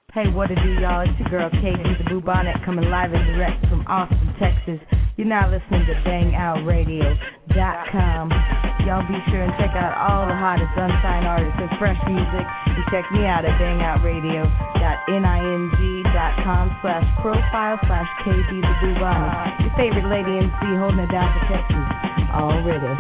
Hey, what it do, y'all? It's your girl, KB the Bubonic, coming live and direct from Austin, Texas. You're now listening to BangOutRadio.com. Y'all be sure and check out all the hottest unsigned artists and fresh music. And check me out at bangoutradio.ning.com/profile/KB the Bubonic. Your favorite lady MC holding it down for Texas already.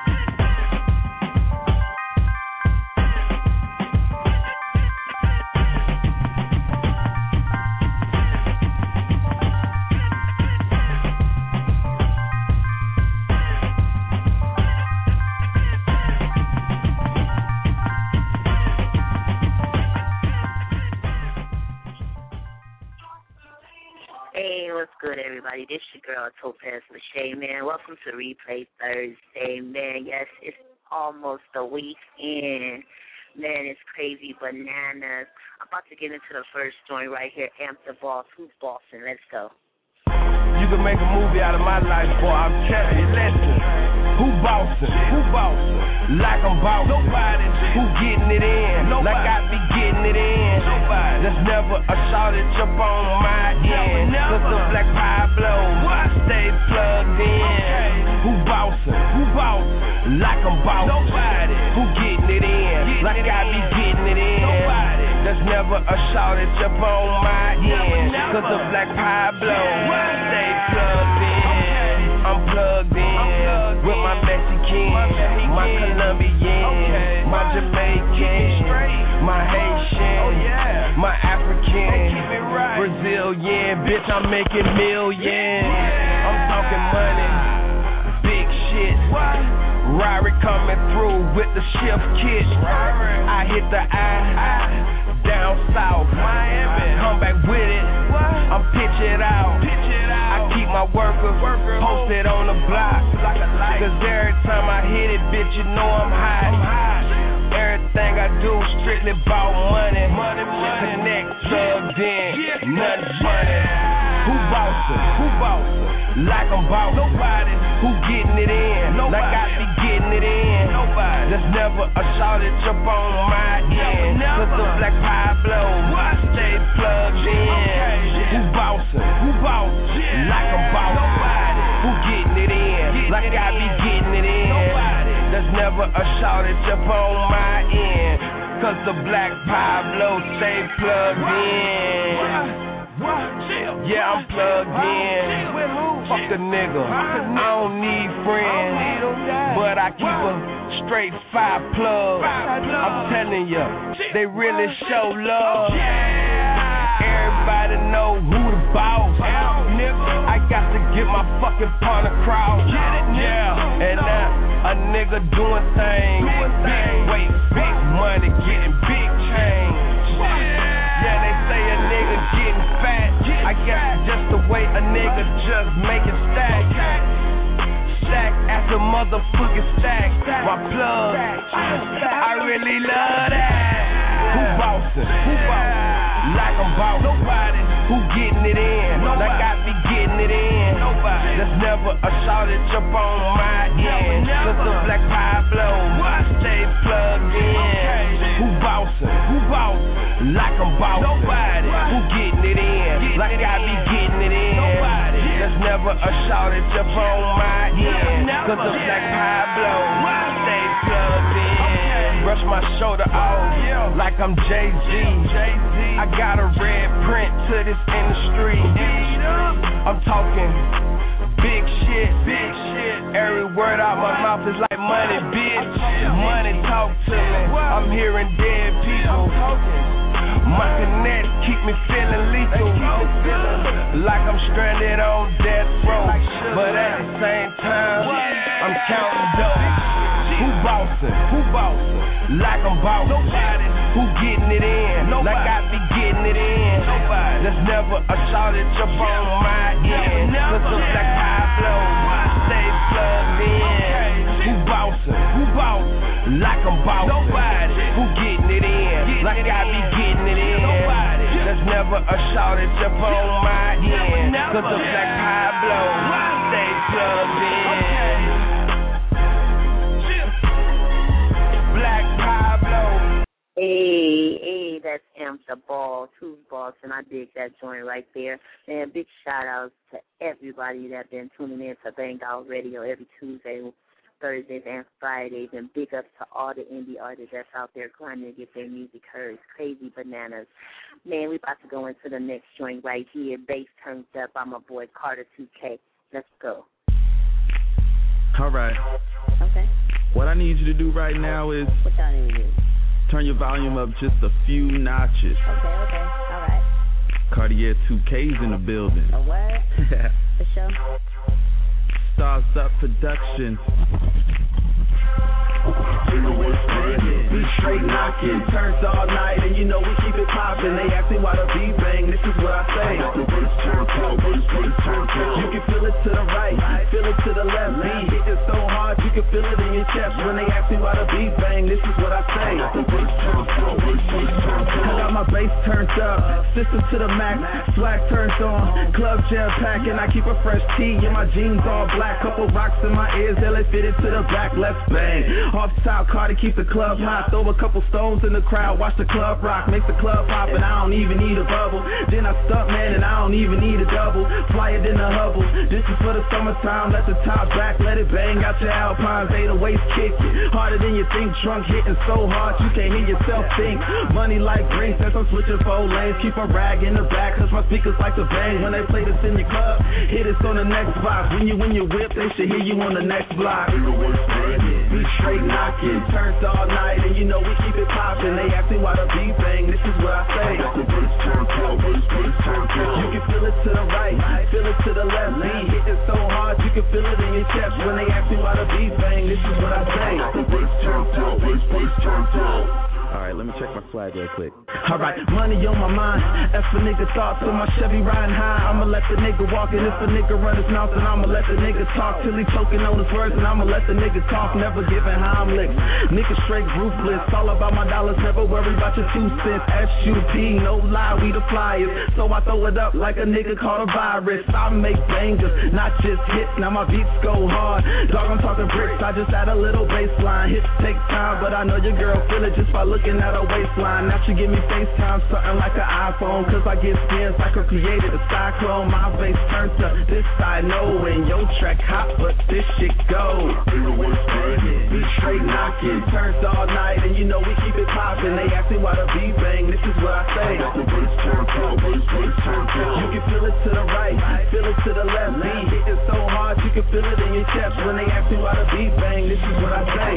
What's good, everybody? This your girl, Topaz Lachey, man. Welcome to Replay Thursday, man. Yes, it's almost a weekend. Man, it's crazy bananas. I'm about to get into the first story right here. Amp the Boss. Who's bossing? Let's go. You can make a movie out of my life, boy. I'm telling you, listen. Who bossing? Who bossing? Like I'm bossing. Nobody. Who getting it in? Nobody. Like I be getting it in. Nobody. There's never a shortage up on my end. Cause the Black Pablo stay plugged in. Okay. Who bossing? Who bossing? Like I'm bossing. Nobody. Who getting it in? Like I be getting it in. Nobody. There's never a shortage up on my end. Cause the Black Pablo stay plugged in. I'm plugged in with my Mexican, my Colombian, my Jamaican, my Haitian, my African, Brazilian. Bitch, I'm making millions. I'm talking money, big shit. Rari coming through with the shift kit. I hit the eye down south, Miami. Come back with it. I'm pitching out. I keep my workers posted on the block. Cause every time I hit it, bitch, you know I'm hot. Everything I do strictly about money. Connect, plugged in, nothing funny. Who bossing? Who bossing? Like I'm bossing. Nobody. Who getting it in? Nobody. Like I be getting it in. Nobody. There's never a shortage up on my end. Cause the Black Pablo stay plugged in. Okay. Who bossing? Who bossing? Like I'm bossing. Nobody. Who getting it in? Like I be getting it in. Nobody. There's never a shortage up on my end. Cause the Black Pablo stay plugged in. Yeah, I'm plugged in. Fuck a nigga. I don't need friends, but I keep a straight 5 plug. I'm telling ya, they really show love. Everybody know who the boss. I got to get my fucking point across. Yeah, and now a nigga doing things. Big weight, big money, getting big change. Yeah, they say a nigga getting fat. I guess it's just the way a nigga just make it stack. Stack after motherfucking stack. My plug, I really love that. Who bossing? Who bossing? Like I'm bossing. Nobody. Who getting it in? Like I be getting it in. Nobody. There's never a shortage up on my end. Cause the Black Pablo stay plugged in. Who bossing? Who bossing? Like I'm bossing. Nobody. Who getting it in? Like I be getting it in. Nobody. There's never a shortage up on my end. Cause the Black Pablo stay plugged in. Brush my shoulder off like I'm Jay-Z. I got a red print to this industry. I'm talking big shit. Every word out my mouth is like money, bitch. Money talk to me. I'm hearing dead people. My connect keep me feeling lethal. Like I'm stranded on death row. But at the same time, I'm counting dough. Who bossing? Who bossing? Like I'm bossing. Nobody. Who getting it in? Nobody. Like I be getting it in. Nobody. There's never a shortage up on my end. Cause the Black Pablo stay plugged in. Who bossing? Who bossing? Like I'm bossing. Nobody. Who getting it in? Like I be getting it in. Nobody. There's never a shortage up on my end. Cause the Black Pablo stay plugged in. Hey, that's Jam, The Balls, Who's Boss, and I dig that joint right there. And big shout-outs to everybody that's been tuning in to Bang Out Radio every Tuesday, Thursdays, and Fridays. And big ups to all the indie artists that's out there grinding to get their music heard. It's crazy bananas. Man, we about to go into the next joint right here. Bass turns up by my boy Carter 2K. Let's go. All right. Okay. What I need you to do right now is What y'all need to do? turn your volume up just a few notches. Okay. All right. Cartier 2K's in the building. A what? For sure. Stars Up Production. We straight knockin', turns all night, and you know we keep it poppin'. They asking why the beat bang, this is what I say. You can feel it to the right, feel it to the left. Beat hitting so hard, you can feel it in your chest. When they ask me why the beat bang, this is what I say. I got my bass turned up, system to the max, swag turned on, club jam pack, and I keep a fresh tee in my jeans all black. Couple rocks in my ears, they fit it to the back. Let's bang. Off top, Carter keep the club hot. Throw a couple stones in the crowd, watch the club rock, makes the club pop, and I don't even need a bubble. Then I stunt man, and I don't even need a double. Flyer than a Hubble. This is for the summertime. Let the top back, let it bang out your Alpines. 808s kick it harder than you think. Drunk hitting so hard you can't hear yourself think. Money like rings, as I'm switching 4 lanes. Keep a rag in the back, cause my speakers like to bang. When they play this in your club, hit us on the next block. When you whip, they should hear you on the next block. We straight knockin', turns all night, and you know we keep it poppin'. They ask me why the beat bang, this is what I say. You can feel it to the right, feel it to the left. Beat hitting so hard, you can feel it in your chest. When they ask me why the beat bang, this is what I say. Alright, let me check my swag real quick. Alright, money on my mind. If a nigga thoughts on my Chevy riding high, I'ma let the nigga walk. And if a nigga run his mouth, then I'ma let the nigga talk. Till he choking on his words, and I'ma let the nigga talk. Never giving Heimlich. Nigga straight ruthless. All about my dollars, never worry about your 2 cents. SUP, no lie, we the flyers. So I throw it up like a nigga caught a virus. I make bangers, not just hits. Now my beats go hard. Dog, I'm talking bricks, I just add a little baseline. Hits take time, but I know your girl feel it just by looking at her waistline. Now she give me FaceTime, something like an iPhone. Cause I get spins like her created a cyclone. My face turns to this side, no. And your track hot, but this shit go. We straight knockin', turns all night, and you know we keep it poppin'. They ask me why the beat bang, this is what I say. You can feel it to the right, feel it to the left. Beat hitting so hard, you can feel it in your chest. When they ask me why the beat bang, this is what I say.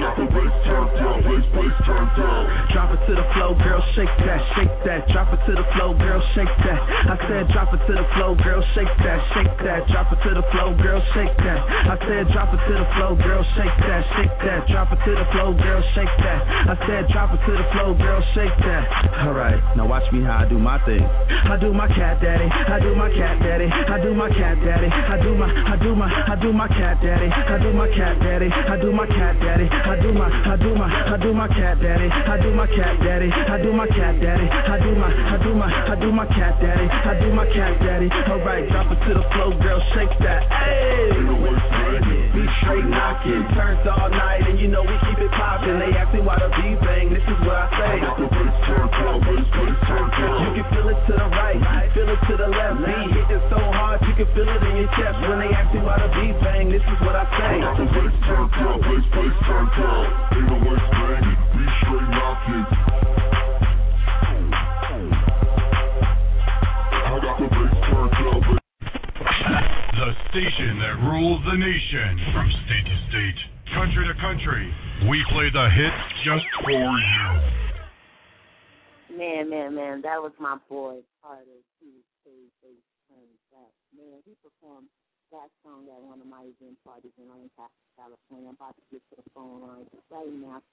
Drop it to the flow, girl, shake that, shake that. Drop it to the flow, girl, shake that. I said drop it to the flow, girl, shake that, shake that. Drop it to the flow, girl, shake that. I said drop it to the flow, girl, shake that, shake that. Drop it to the flow, girl, shake that. I said drop it to the flow, girl, shake that. Alright, now watch me how I do my thing. I do my cat daddy, I do my cat daddy, I do my cat daddy, I do my cat daddy, I do my cat daddy, I do my cat daddy, I do my cat daddy, I do my cat daddy, I do my cat daddy, I do my cat daddy, I do my cat daddy. Alright, drop it to the floor, girl, shake that. Hey, we straight knockin', turns all night, and you know we keep it poppin'. They ask me why the beat bang, this is what I say. You can feel it to the right, feel it to the left. Beat hitting so hard, you can feel it in your chest. When they ask me why the beat bang, this is what I say. We straight knockin'. I got the bass turned up. The station that rules the nation. From state to state, country to country, we play the hits just for you. Man, that was my boy, Carter, Man, he performed that song at one of my event parties in Orange, California. I'm about to get to the phone line right now.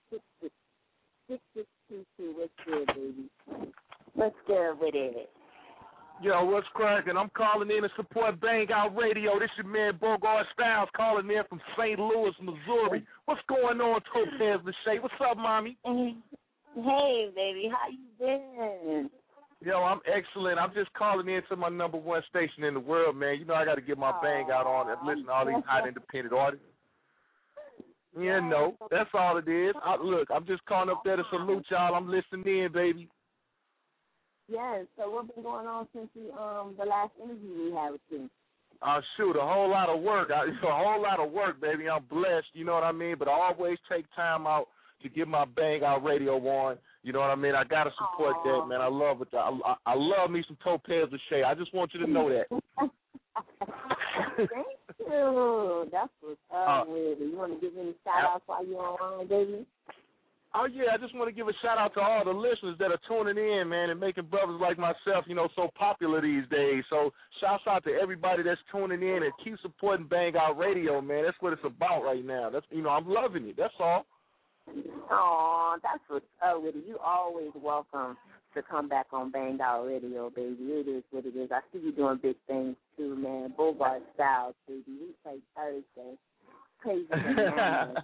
6622, what's good, baby? What's good with it? Yo, what's cracking? I'm calling in to support Bang Out Radio. This your man Bogart Styles calling in from St. Louis, Missouri. What's going on, Topaz Lachey? What's up, mommy? Hey, baby, how you been? Yo, I'm excellent. I'm just calling in to my number one station in the world, man. You know I got to get my Bang Out on and listen to all these hot independent artists. Yeah, no, that's all it is. Look, I'm just calling up there to salute y'all. I'm listening in, baby. Yes. So what's been going on since the last interview we had with you? Shoot, a whole lot of work. It's a whole lot of work, baby. I'm blessed, you know what I mean? But I always take time out to get my Bang Out Radio on. You know what I mean? I got to support that, man. I love it. I love me some Topaz Lachey. I just want you to know that. Thank you. That's what's up with it. You want to give any shout-outs while you're on, baby? Oh, yeah, I just want to give a shout-out to all the listeners that are tuning in, man, and making brothers like myself, you know, so popular these days. So shouts out to everybody that's tuning in and keep supporting Bang Out Radio, man. That's what it's about right now. That's, you know, I'm loving it. That's all. Oh, that's what's up with it. You always welcome to come back on Bang Out Radio, baby. It is what it is. I see you doing big things, too, man. Bogart Styles, baby. We play Thursday. Crazy bananas.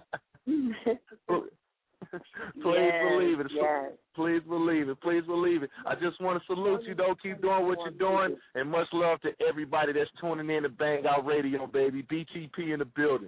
Please believe it. Yes. Please believe it. Please believe it. I just want to salute you, though. Keep doing what you're doing, and much love to everybody that's tuning in to Bang Out Radio, baby. BTP in the building.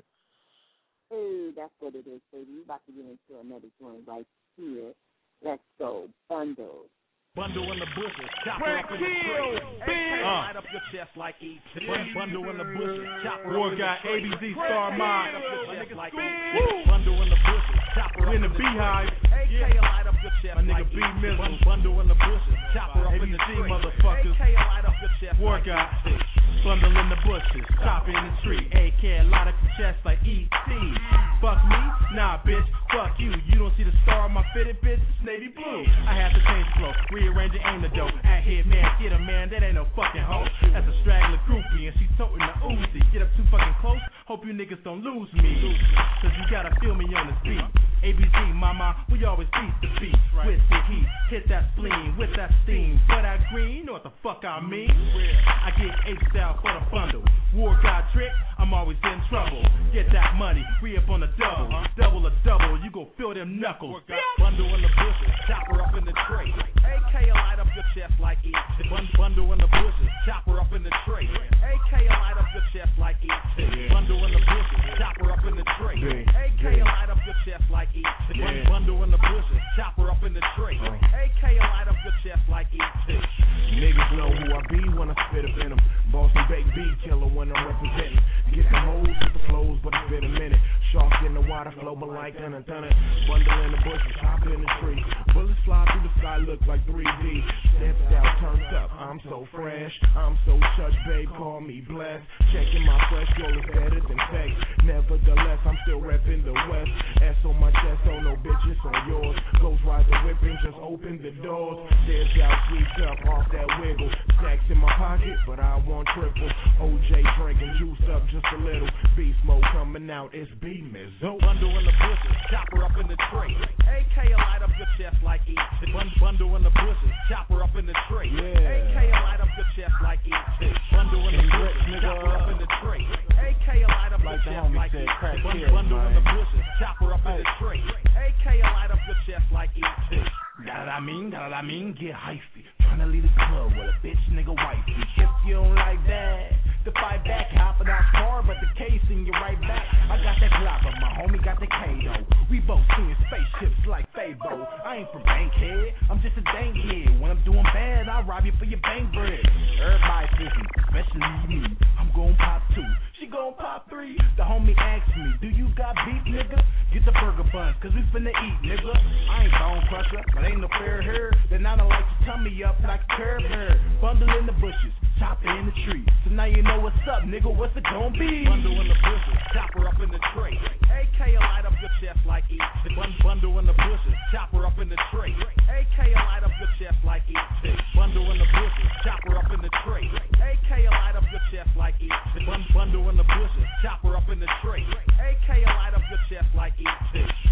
Ooh, that's what it is, baby. We're about to get into another joint right here. Let's go. Bundles. Bundle in the bushes, chopper up in the tree. Light up your chest like E.T. Bundle in the bushes, chopper War guy, ABZ Star Mind. like Bundle in the bushes, chopper up in the beehive. AK light up your chest, my nigga B Mizzle. Bundle in the bushes, chopper up in the tree, motherfuckers. AK light up your chest, War guy, bundle in the bushes, chopper in the tree. AK light up your chest like E.T. Fuck me? Nah, bitch. Fuck you. You don't see the star on my fitted, bitch? It's navy blue. I have to change flow. Rearrange and aim the dope. At here, man, get a man, that ain't no fucking hoe. That's a straggler groupie, and she toting the Uzi. Get up too fucking close, hope you niggas don't lose me. Cause you gotta feel me on this beat. ABZ, mama, we always beat the beat. With the heat, hit that spleen, with that steam. For that green, you know what the fuck I mean? I get H-style for the bundle. War God trick, I'm always in trouble. Get that money, re up on the double. Double or double, you gon' feel them knuckles. Bundle in the bushes, chopper up in the tray. AK light up your chest like E.T. Bundle in the bushes, chopper up in the tray. AK light up your chest like E.T. Bundle in the bushes, chopper up in the tray. AK light up your chest like E.T. Bundle in the bushes, chopper up in the tray. AK light up your chest like E.T. Niggas know who I be when I spit a venom. Boston baked beat killer when I'm representing. Get the hoes with the flows, but it's been a minute. Shark in the water, flow but like dun. Bundle in the bushes, hop in the tree. Bullets fly through the sky, look like 3D. Stepped out, turned up, I'm so fresh. I'm so touch, babe, call me blessed. Checking my fresh flow is better than sex. Nevertheless, I'm still repping the West. S on my chest, oh no bitches on yours. Ghost ride the whip and just open the doors. There's out, tweaked up off that wiggle. Stacks in my pocket, but I want triple. OJ drinking, juice up just a little. Beast mode coming out, it's B Mizzle. Bundle in the bushes, chopper up in the tray. AK light up your chest like E.T. Bundle in the bushes, chopper up in the tray. AK light up your chest like E.T. Bundle in the bushes, chopper up in the tray. AK light up your chest like E.T. Bundle in the bushes, chopper up in the tray. AK light up your chest like E.T. Got what I mean, get hyphy. Tryna leave the club with a bitch nigga wifey. If you don't like that, to fight back, hop in our car, but the casing you right back. I got that Glock, but my homie got the K-O. We both seeing spaceships like Fabo. I ain't from Bankhead, I'm just a dank kid. When I'm doing bad, I'll rob you for your bank bread. Everybody fishing, especially me. I'm gon' pop 2, she gon' pop 3. The homie asked me, do you got beef, nigga? Get the burger buns, cause we finna eat, nigga. I ain't bone crusher, but ain't no fair here. Then I don't like to tummy up like a curb hair. Bundle in the bushes, chopper in the tree. So now you know what's up, nigga, what's it gon' be? Bundle in the bushes, chopper up in the tray. AK light up your chest like E.T. Bundle in the bushes, chopper up in the tray. AK light up your chest like E.T. Bundle in the bushes, chopper up in the tray. AK light up your chest like E.T. Bundle in the bushes, chopper up in the tray. AK light up your chest like E.T.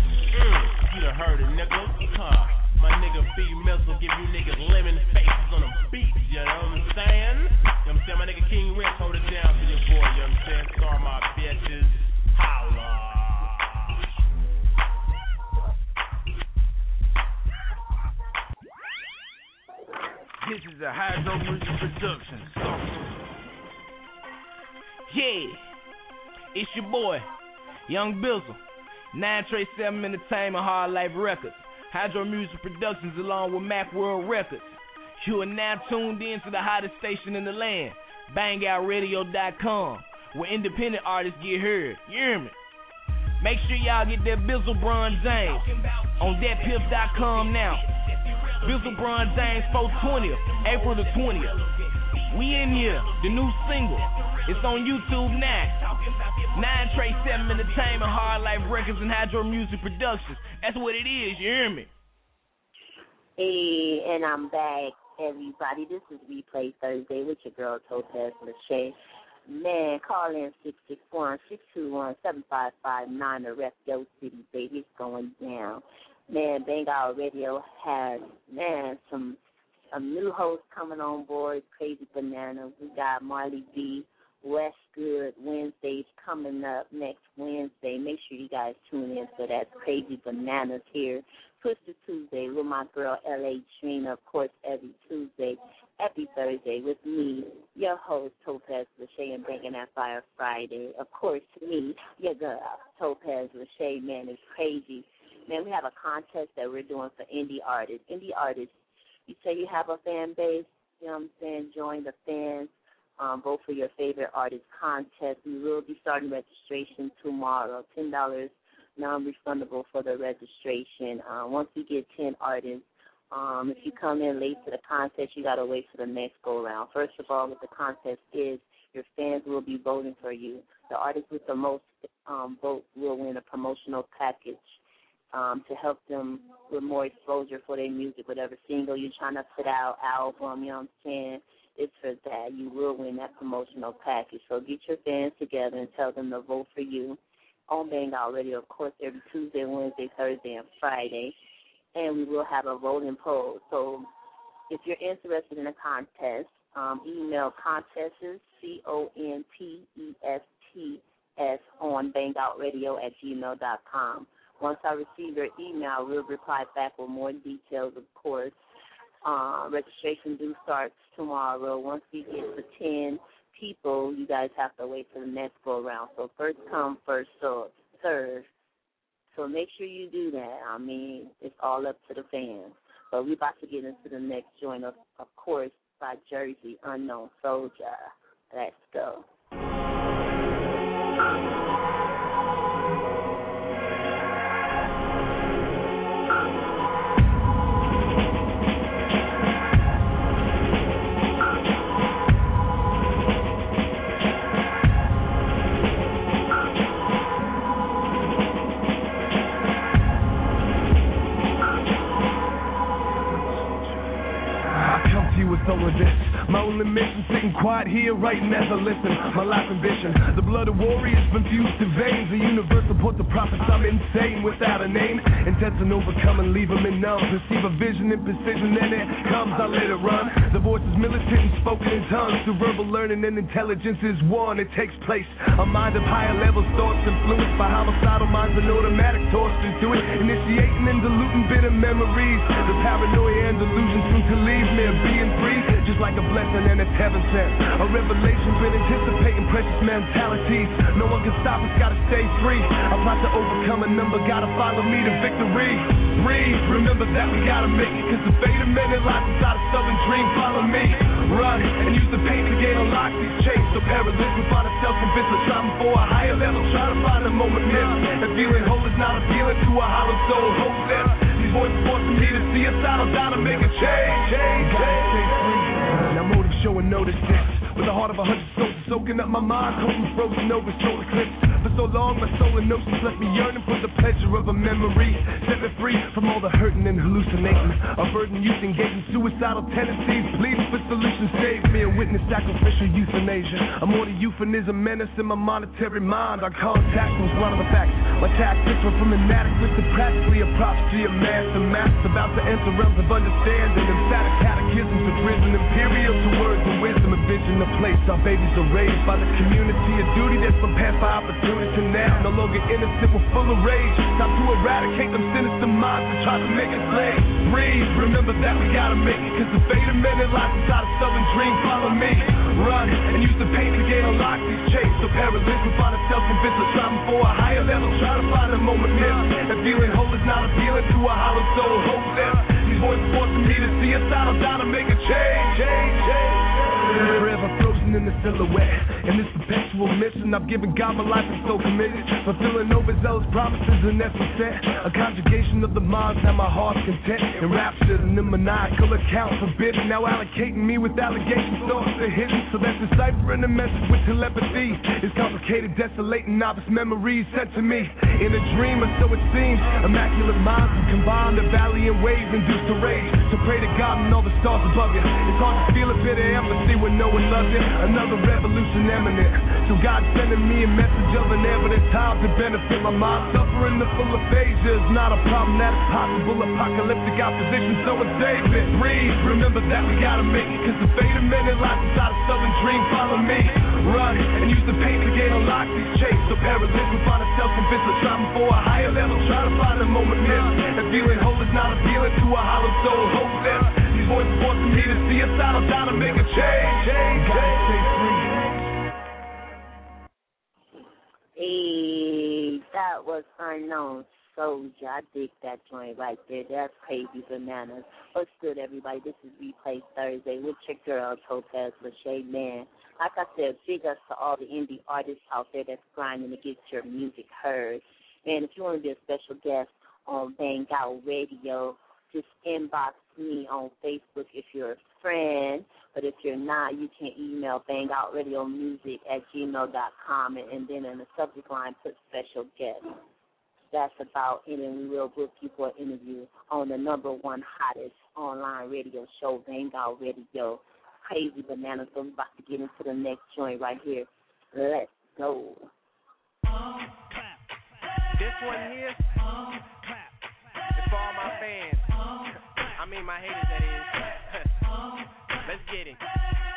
You done heard it, nigga. My nigga B Mizzle give you niggas lemon faces on them beats, you know what I'm saying? You know what I'm saying? My nigga King Rich hold it down for your boy, you know what I'm saying? Star my bitches. Holla. This is a Hydro Music production. Yeah, it's your boy, Young Bizzle, 937 Entertainment, Hard Life Records, Hydro Music Productions along with Mac World Records. You are now tuned in to the hottest station in the land, BangOutRadio.com, where independent artists get heard. You hear me? Make sure y'all get that Bizzle Bron James on thatpiff.com now. Bizzle Bron James 420th, April the 20th. We in here, the new single. It's on YouTube now. 9 Trey 7 Entertainment, Hard Life Records, and Hydro Music Productions. That's what it is, you hear me? Hey, and I'm back, everybody. This is Replay Thursday with your girl, Topaz Lachey. Man, call in 661-621-7559 to rep your city, baby. It's going down. Man, Bang Out Radio has, some new hosts coming on board, Crazy Banana. We got Marley B, Westgood Wednesdays coming up next Wednesday. Make sure you guys tune in for that. Crazy Bananas here. Twisted Tuesday with my girl L.A. Trina, of course, every Tuesday. Every Thursday with me, your host, Topaz Lachey, and Bringing That Fire Friday. Of course, me, your girl, Topaz Lachey. Man, it's crazy. Man, we have a contest that we're doing for indie artists. Indie artists, you say you have a fan base, you know what I'm saying, join the fans, vote for your favorite artist contest. We will be starting registration tomorrow, $10 non-refundable for the registration. Once we get 10 artists, if you come in late to the contest, you got to wait for the next go-around. First of all, what the contest is, your fans will be voting for you. The artist with the most votes will win a promotional package to help them with more exposure for their music, whatever single you're trying to put out, album, you know what I'm saying? It's for that. You will win that promotional package. So get your fans together and tell them to vote for you on Bang Out Radio, of course, every Tuesday, Wednesday, Thursday, and Friday. And we will have a voting poll. So if you're interested in a contest, email contests, CONTESTS, on bangoutradio@gmail.com. Once I receive your email, we'll reply back with more details, of course. Registration due starts tomorrow. Once we get to 10 people, you guys have to wait for the next go-around. So first come, first serve. So make sure you do that. I mean, it's all up to the fans. But we're about to get into the next joint, of course, by Jersey, Unknown Soldier. Let's go. All of this, my only mission, sitting quiet here, writing as I listen. My life ambition, the blood of warriors been fused to veins. The universe supports the prophets, I'm insane without a name. Intent to overcome and leave them in numb. Perceive a vision and precision, and it comes, I let it run. The voice is militant and spoken in tongues. Through verbal learning and intelligence is one, it takes place. A mind of higher levels, thoughts influenced by homicidal minds and automatic thoughts into it. Initiating and diluting bitter memories. The paranoia and delusion soon to leave me being free. Just like a blessing and it's heaven sent. A revelation been anticipating precious mentalities. No one can stop us, gotta stay free. I plot to overcome a number, gotta follow me to victory. Breathe, remember that we gotta make it. Cause the fate of men and life inside a southern dream. Follow me, run, and use the pain to gain unlock these chains. So perilous, we find ourselves convinced we're striving for a higher level. Try to find a moment missed. And feeling whole is not appealing to a hollow soul. Hopeless, these voices forcing me to see us out. I'm down to make a change. Gotta stay free. Now motive showing notice this. With the heart of 100 soldiers soaking up my mind, coating frozen over solar eclipse. For so long, my soul and notions left me yearning for the pleasure of a memory. Set me free from all the hurting and hallucinating. A burden youth engaging suicidal tendencies. Pleading for solutions, save me and witness sacrificial euthanasia. I'm more than euphemism, menace in my monetary mind. Our contact was one of the facts. My tactics were from inadequate to practically a prophecy of mass and mass. About to enter realms of understanding. Emphatic catechisms of risen imperial to words of wisdom and vision. The place our babies are raised by the community, a duty that's been passed by opportunity now. No longer innocent, we're full of rage. Time to eradicate them sinister minds and try to make it slave. Breathe, remember that we gotta make it. Cause the fate of men and life inside a southern dream. Follow me, run, and use the pain to gain unlock these chains. So perilous, we find ourselves convinced we're striving for a higher level. Try to find a moment missed. And feeling whole is not appealing to a hollow soul. Hopeless. These voices forcing me to see us out. I'm down to make a change. Forever frozen in the silhouette. In this perpetual mission, I've given God my life and so committed. Fulfilling overzealous promises and that's what's set. A conjugation of the minds, now my heart's content. Enraptured in the maniacal account forbidden. Now allocating me with allegations, thoughts are hidden. So that's deciphering the message with telepathy. It's complicated, desolating novice memories sent to me. In a dream, or so it seems. Immaculate minds have combined the valley and waves induced to rage. To pray to God and all the stars above you. It's hard to feel a bit of empathy when no one loves you. Another revolution imminent. So God's sending me a message of an evident time to benefit my mind. Suffering the full aphasia is not a problem that is possible. Apocalyptic opposition, so it's David. Breathe, remember that we gotta make it. Cause the fate of men and life inside a southern dream. Follow me, run, and use the pain to gain unlock these chains. So perilous, we find ourselves convinced of striving for a higher level. Try to find a moment missed. And feeling whole is not appealing to a hollow soul. Hopeless, these voices forcing me to see us out. I'm trying to make a change. Gotta stay free. Hey, that was Unknown Soldier. I dig that joint right there. That's crazy bananas. What's good, everybody? This is Replay Thursday with your girl, Topaz Lachey. Man, like I said, big ups to all the indie artists out there that's grinding to get your music heard. And if you want to be a special guest on Bang Out Radio, just inbox me on Facebook if you're a friend. But if you're not, you can email bangoutradiomusic@gmail.com and then in the subject line put special guest. That's about it, and we will book you for an interview on the #1 hottest online radio show, Bang Out Radio. Crazy bananas. So we're about to get into the next joint right here. Let's go. This one here, it's for all my fans. I mean my haters, that is. Let's get it.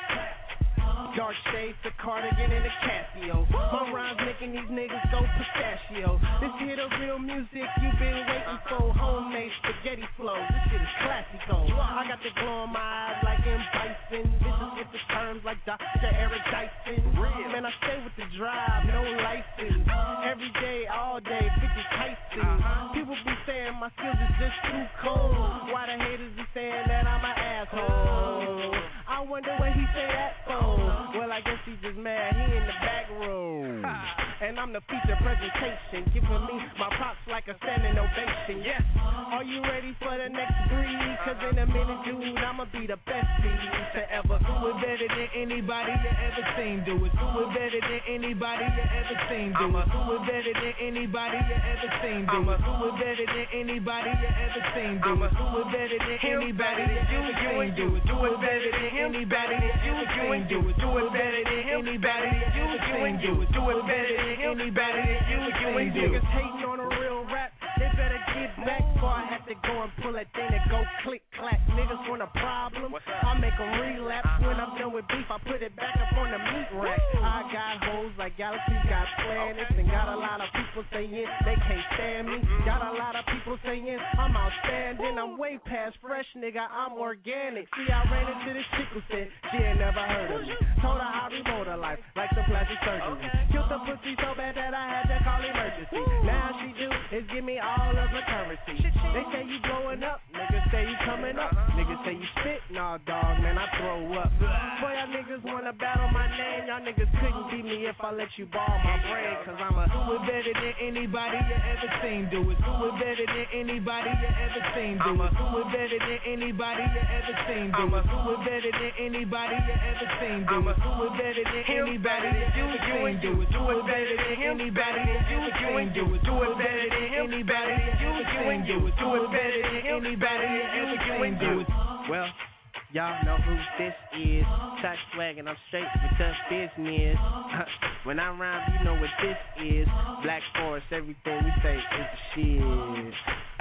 Dark shades, the cardigan, and the Casio. My rhymes making these niggas go pistachio. This here the real music you've been waiting for. Homemade spaghetti flow. This shit is classico. I got the glow in my eyes like M. Bison. This is with the terms like Dr. Eric Dyson. Man, I stay with the drive, no license. Every day, all day, 50 Tyson. People be saying my skills is just too cold. Why the haters be saying that I'm an asshole? I wonder what he say that for. Well, I guess he's just mad, he in the back room. And I'm the feature presentation, giving me my props like a standing ovation. Yes, are you ready for the next breed? Cause in a minute, dude, I'ma be the best beat to ever. Do it better than anybody you ever seen. Do it better than anybody you ever seen. Do it better than anybody you ever seen. Do it better than anybody you ever seen. Do it better than anybody you ever seen. Do it better than anybody you ever seen. Do it better than anybody you ever seen. Do it better than anybody you ever seen. Niggas hating on a real rap, they better get back before I have to go and pull that thing that go click clack. Niggas want a problem, I make them relapse. When I'm done with beef, I put it back up on the meat rack. I got hoes like galaxies, got planets, and got a lot of people saying they can't stand me. Got a lot of people saying I'm outstanding. I'm way past fresh, nigga, I'm organic. See, I ran into this chick who said she ain't never heard of me. Told her I remote her life like some plastic surgery. Killed the pussy so bad that I had to call emergency. Now she do is give me all of the currency. They say you blowing up, niggas say you coming up. Niggas say you spit, nah dog, man, I throw up. Boy, y'all niggas wanna battle my name. Y'all niggas couldn't beat me if I let you ball my brain. Cause I'ma do it better than anybody you ever seen. Do it better than anybody you ever seen. Do it better than anybody you ever seen. Do it better than anybody you ever seen. Do it better than anybody you ever seen. Do it better than anybody you ever seen. Do it better than anybody you ever seen. Do it better than anybody you ever seen. Do it. Well, y'all know who this is. Touch swag and I'm straight with the business. When I rhyme, you know what this is. Black Forest, everything we say is the shit.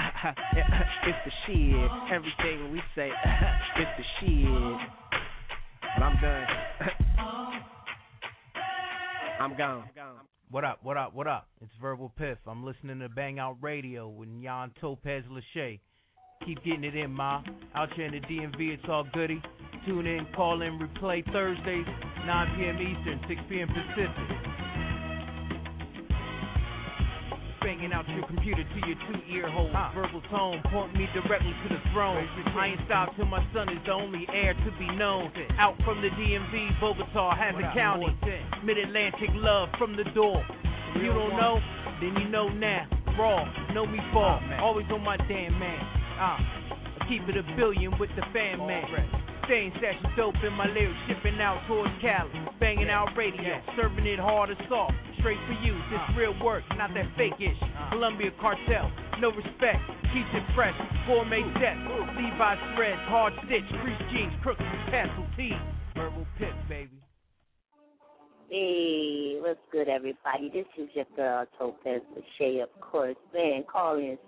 It's the shit. Everything we say, it's the shit. But I'm done. I'm gone. What up? It's Verbal Piff. I'm listening to Bang Out Radio with Jan Topaz Lachey. Keep getting it in, ma. Out here in the DMV, it's all goody. Tune in, call in, replay Thursdays, 9 p.m. Eastern, 6 p.m. Pacific. banging out your computer to your 2-ear holes. Verbal tone, point me directly to the throne. I ain't stopped till my son is the only heir to be known. Out from the DMV, Bogota, Hampton County. Mid-Atlantic love from the door. If you don't know, then you know now. Raw, know me fall. Always on my damn man. I keep it a billion with the fan man. Staying session dope in my lyrics, shipping out towards Cali. Banging out radio, serving it hard or soft. Straight for you, this real work, not that fake-ish. Columbia Cartel, no respect, keeps it fresh. Gourmet sets, Levi's threads, hard stitch, crease jeans, crooks and tassel tees. Verbal pip, baby. Hey, what's good, everybody? This is your girl, Topaz Lachey, of course. Man, call in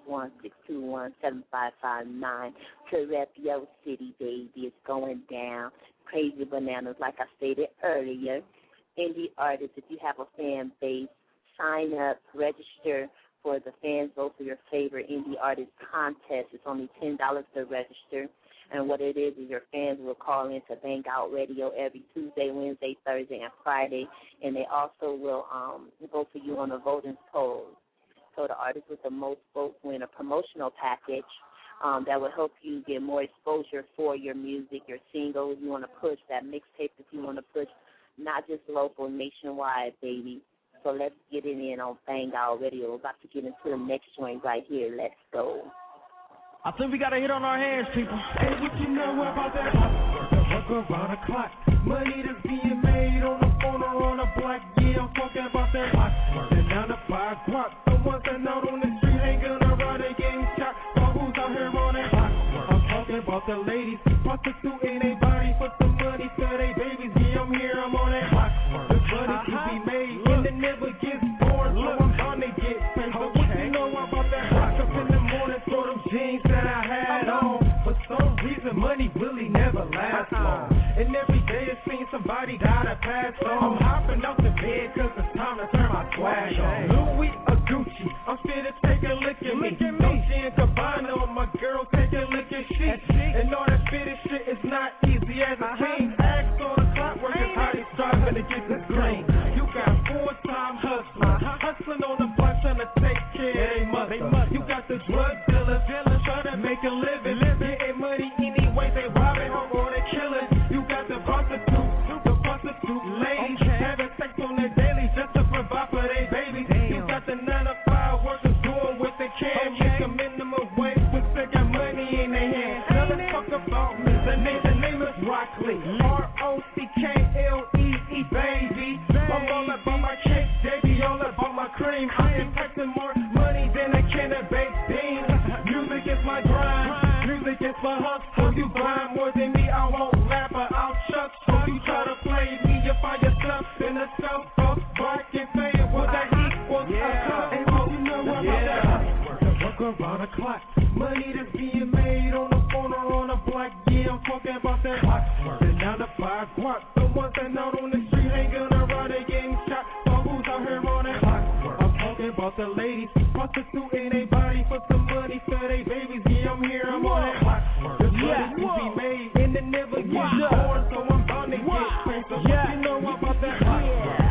661-621-7559 to rep your city, baby. It's going down. Crazy bananas, like I stated earlier. Indie artists, if you have a fan base, sign up, register for the Fans Vote for Your Favorite Indie Artist contest. It's only $10 to register. And what it is your fans will call in to Bang Out Radio every Tuesday, Wednesday, Thursday, and Friday. And they also will vote for you on a voting poll. So the artist with the most votes win a promotional package that will help you get more exposure for your music, your singles. You want to push that mixtape if you want to push, not just local, nationwide, baby. So let's get it in on Bang Out Radio. We're about to get into the next joint right here. Let's go. I think we got a hit on our hands, people. Hey, what you know about that work around the clock? Money that's being made on the phone or on the block. Yeah, I'm talking about that clock. And now the 5 o'clock. The ones that out on the street ain't gonna run and getting shot. So who's out here on that clock? I'm talking about the ladies prostituting their body for some money for their babies. Yeah, I'm here, I'm on that clock. The money to be made and it never gets bored. So I'm bound to get paid. So what you know about that clock? Up in the morning, throw them jeans that I had on. For some reason, money really never lasts long. And every day it seems somebody gotta pass on. I'm hopping out the bed cause it's time to turn my swag on. Louis or Gucci, I'm still to take a look at me. Dolce and Gabbana, my girl take a look at shit. And all that fitted shit is not easy as a king. Ask on the clock workers how they striving to get this green. You got full-time hustlers, hustling on the block trying to take care of their mother. You got the drug dealers trying to make a living, getting money anyway, they robbing or they killing. You got the prostitute ladies having sex on their daily just to provide for their babies. You got the 9-to-5 workers doing what they can, make a minimum wage, but they got money in their hands. Now let's talk about me. The name is Rockley, R-O-C-K-L-E-E, baby. I'm all about my cake, baby, all about my cream. I am taxing more money than a can of baked beans. Music is my grind, music is my hustle. You grind more than me, I won't laugh or I'll chuck. So you try to play me, you find yourself in a self-fuck. Rock and say it, what that equals a cup. And all you know about that work around the clock. Money that's being made on the phone or on the block. Yeah, I'm talking about that clock. And now the 5 o'clock. The ones that out on the street ain't gonna run and getting shot. So who's out here on that clock? I'm talking about the ladies prostituting their body for some money for their babies. Yeah, I'm here, I'm on that clock. The money to be made and it never gets bored. So I'm bound to get paid. So what you know about that clock?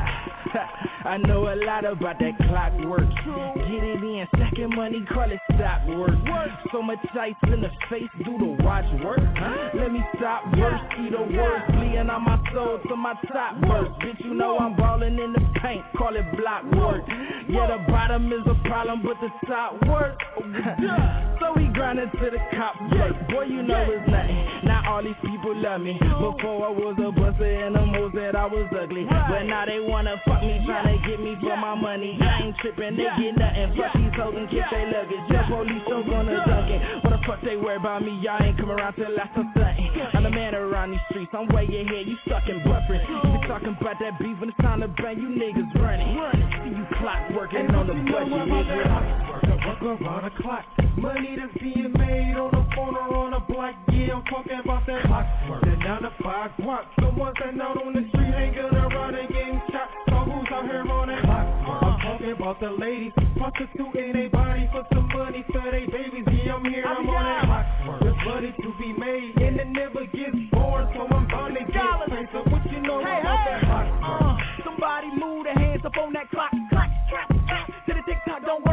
I know a lot about that clockwork. Get it in, stacking money, call it stock work. So much ice in the face, do the watch work. Let me stop verse, see the words bleeding on my soul to my top verse. Bitch, you know I'm ballin' in the paint, call it block work. Yeah, the bottom is a problem, but the top works. So we grindin' to the cop work. Boy, you know it's nothing. Now all these people love me. Before I was a buster and the most that I was ugly. But now they wanna fuck me, tryna get me for my money. I ain't trippin', they get nothing. Fuck these hoes and kiss they luggage. Yeah, police show gonna dunk it. What the fuck they worry about me? Y'all ain't come around till I start stunting. I'm the man around these streets. I'm way ahead, you stuck and buffering. You be talking about that beef when it's time to bang, you niggas running. See you clock working on the budget, nigga. Work around the clock. Money that's being made on the phone or on the block. Yeah, I'm talking about that clock. The 9-to-5 clock. The ones that out on the street ain't gonna run and getting shot. So who's out here on that clock? I'm talking about the ladies prostituting their body for some money for their babies. Yeah, I'm here, I'm on that clock. There's money to be made and it never gets bored. So I'm bound to get paid. So what you know about that clock? Somebody move their hands up on that clock. Clock, clock, clock. To the tick-tock, don't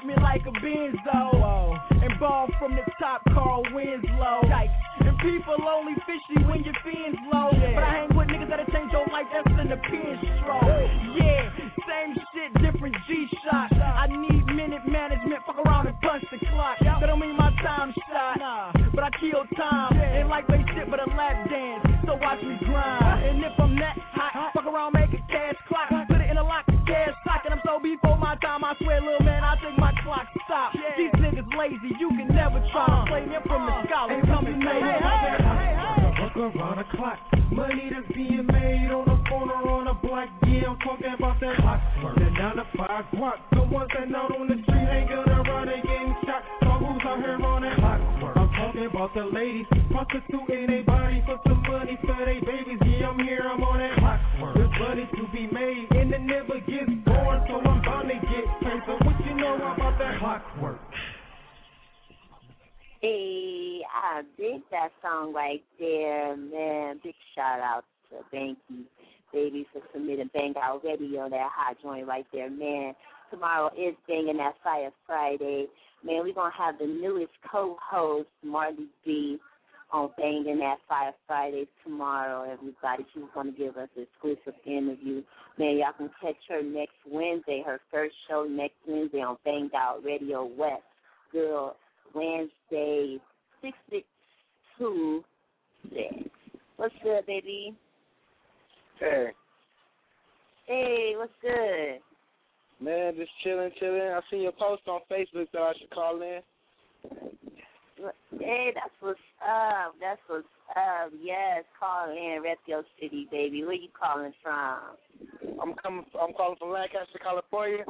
hit me like a benzo. And ball from the top, Carl Winslow. And people only fishy when your fins low. But I hang with niggas that'll change your life, that's in the pin stroke. Yeah, same shit, different G-shot. I need minute management, fuck around and punch the clock. That don't mean my time shot, but I kill time. Ain't like they shit but a lap dance, so watch me grind. And if I'm that hot, fuck around, make a cash clock. Put it in a lock, cash sock, and I'm so before my time, I swear, little man, I think my clock stop. These niggas lazy, you can never try to play them from the scholar. Come to me. Work around the clock. Money that's being made on the phone or on the block. Yeah, I'm talking about that clockwork. The 9 to 5 guap. The ones that out on the street hanging around and getting shot. So who's out here on that clockwork? I'm talking about the ladies prostituting their body for some money for their babies. Yeah, I'm here, I'm on that clockwork. There's money to be made and it never gets bored, so I'm bound to get paid. So what you know about that clockwork? Hey, I dig that song right there, man. Big shout out to Banky, baby, for submitting Bang Out Radio, that hot joint right there, man. Tomorrow is Banging That Fire Friday. Man, we're going to have the newest co-host, Marley B, on Banging That Fire Friday tomorrow, everybody. She's going to give us an exclusive interview. Man, y'all can catch her next Wednesday, her first show next Wednesday on Bang Out Radio West. Girl, Wednesday, 662. What's good, baby? Hey. Hey, what's good? Man, just chilling. I seen your post on Facebook that I should call in. Hey, that's what's up. Yes, call in, rep your city, baby. Where you calling from? I'm calling from Lancaster, California.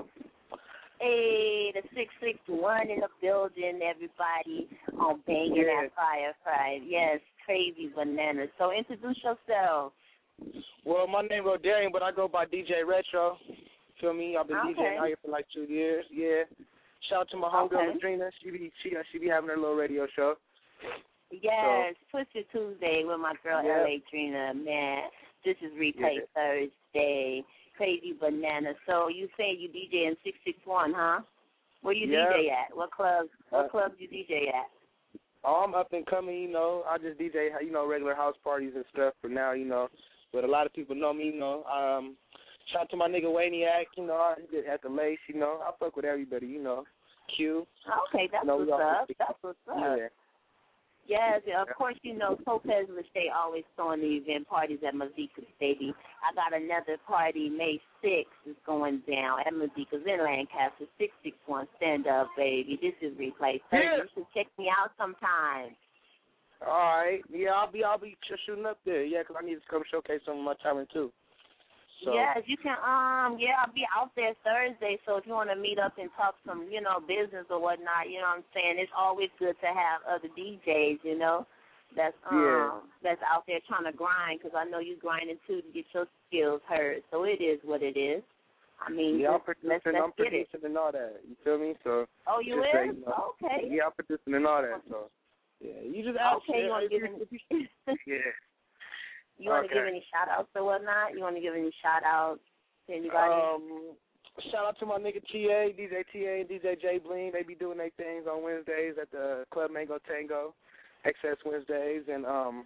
Hey, the 661 in the building, everybody, on Banging That Fire Friday. Yes, crazy bananas. So introduce yourself. Well, my name is Rodarian, but I go by DJ Retro. Feel me? I've been DJing out here for like 2 years. Yeah. Shout out to my homegirl, Madrina. She be having her little radio show. Yes, Twisted Tuesday with my girl, L.A. Trina. Man, this is Replay Thursday. Crazy bananas. So you say you DJ in 661, huh? Where you DJ at? What clubs you DJ at? Oh, I'm up and coming, you know. I just DJ, you know, regular house parties and stuff for now, you know. But a lot of people know me, you know. Shout out to my nigga Wayniac, you know, at the Lace, you know. I fuck with everybody, you know. Q. Okay, that's what's up. That's what's up. Yeah. Yes, of course, you know, Topaz Lachey always throwing the event parties at Mazika's, baby. I got another party May 6th is going down at Mazika's in Lancaster, 661 Stand Up, baby. This is Replay Thursday. You should check me out sometime. All right. Yeah, I'll be shooting up there. Yeah, 'cause I need to come showcase some of my talent, too. So. Yes, you can, I'll be out there Thursday, so if you want to meet up and talk some, you know, business or whatnot, you know what I'm saying, it's always good to have other DJs, you know, that's out there trying to grind, because I know you grinding, too, to get your skills heard, so it is what it is. I mean, I'm producing and all that, you feel me? So. Oh, you is? Say, you know, okay. Yeah, I'm producing and all that, so. Yeah, you just ask. Okay, you want to give me... Yeah. You want to give any shout-outs or whatnot? You want to give any shout-outs to anybody? Shout out to my nigga TA, DJ TA and DJ J Bling. They be doing their things on Wednesdays at the Club Mango Tango, Excess Wednesdays. And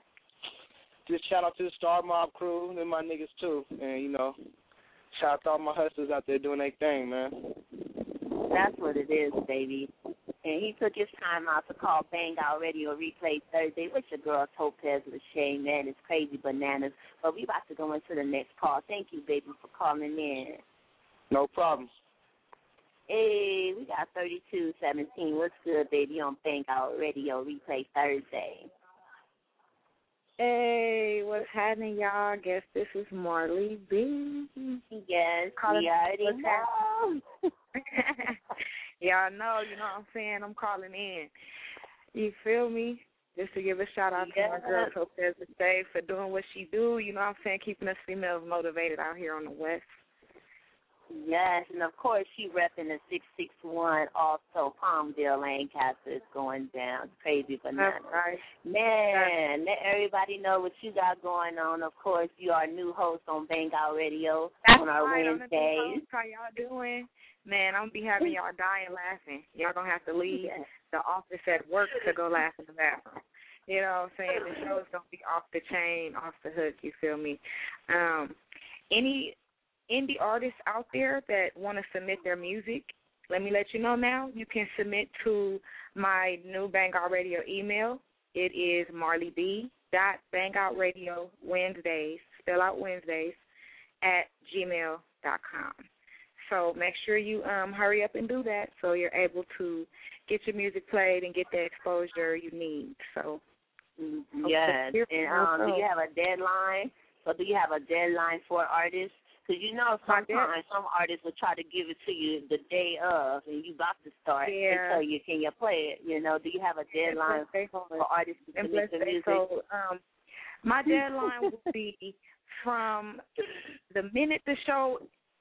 just shout out to the Star Mob crew and my niggas, too. And, you know, shout out to all my hustlers out there doing their thing, man. That's what it is, baby. And he took his time out to call Bang Out Radio Replay Thursday with your girl Topaz Lachey, man. It's crazy bananas. But we about to go into the next call. Thank you, baby, for calling in. No problem. Hey, we got 3217. What's good, baby, on Bang Out Radio Replay Thursday? Hey, what's happening, y'all? I guess this is Marley B. Yes, we already know. Y'all know, you know what I'm saying? I'm calling in. You feel me? Just to give a shout-out to my girl, Topaz Lachey, for doing what she do, you know what I'm saying, keeping us females motivated out here on the West. Yes, and of course, she repping the 661, also Palmdale, Lancaster is going down. It's crazy bananas. That's right. Man, let everybody know what you got going on. Of course, you are new host on Bang Out Radio on our Wednesdays. How y'all doing? Man, I'm going to be having y'all dying laughing. Y'all going to have to leave the office at work to go laugh in the bathroom. You know what I'm saying? The show is going to be off the chain, off the hook, you feel me? Any indie artists out there that want to submit their music, let me let you know now. You can submit to my new Bang Out Radio email. It is marleybee.bangoutradioWednesdays, spell out Wednesdays, @gmail.com. So make sure you hurry up and do that so you're able to get your music played and get the exposure you need. So yes, and do you have a deadline? So do you have a deadline for artists? Because you know sometimes some artists will try to give it to you the day of, and you about to start and tell you, can you play it? You know, do you have a deadline for artists to submit their music? So, my deadline will be from the minute the show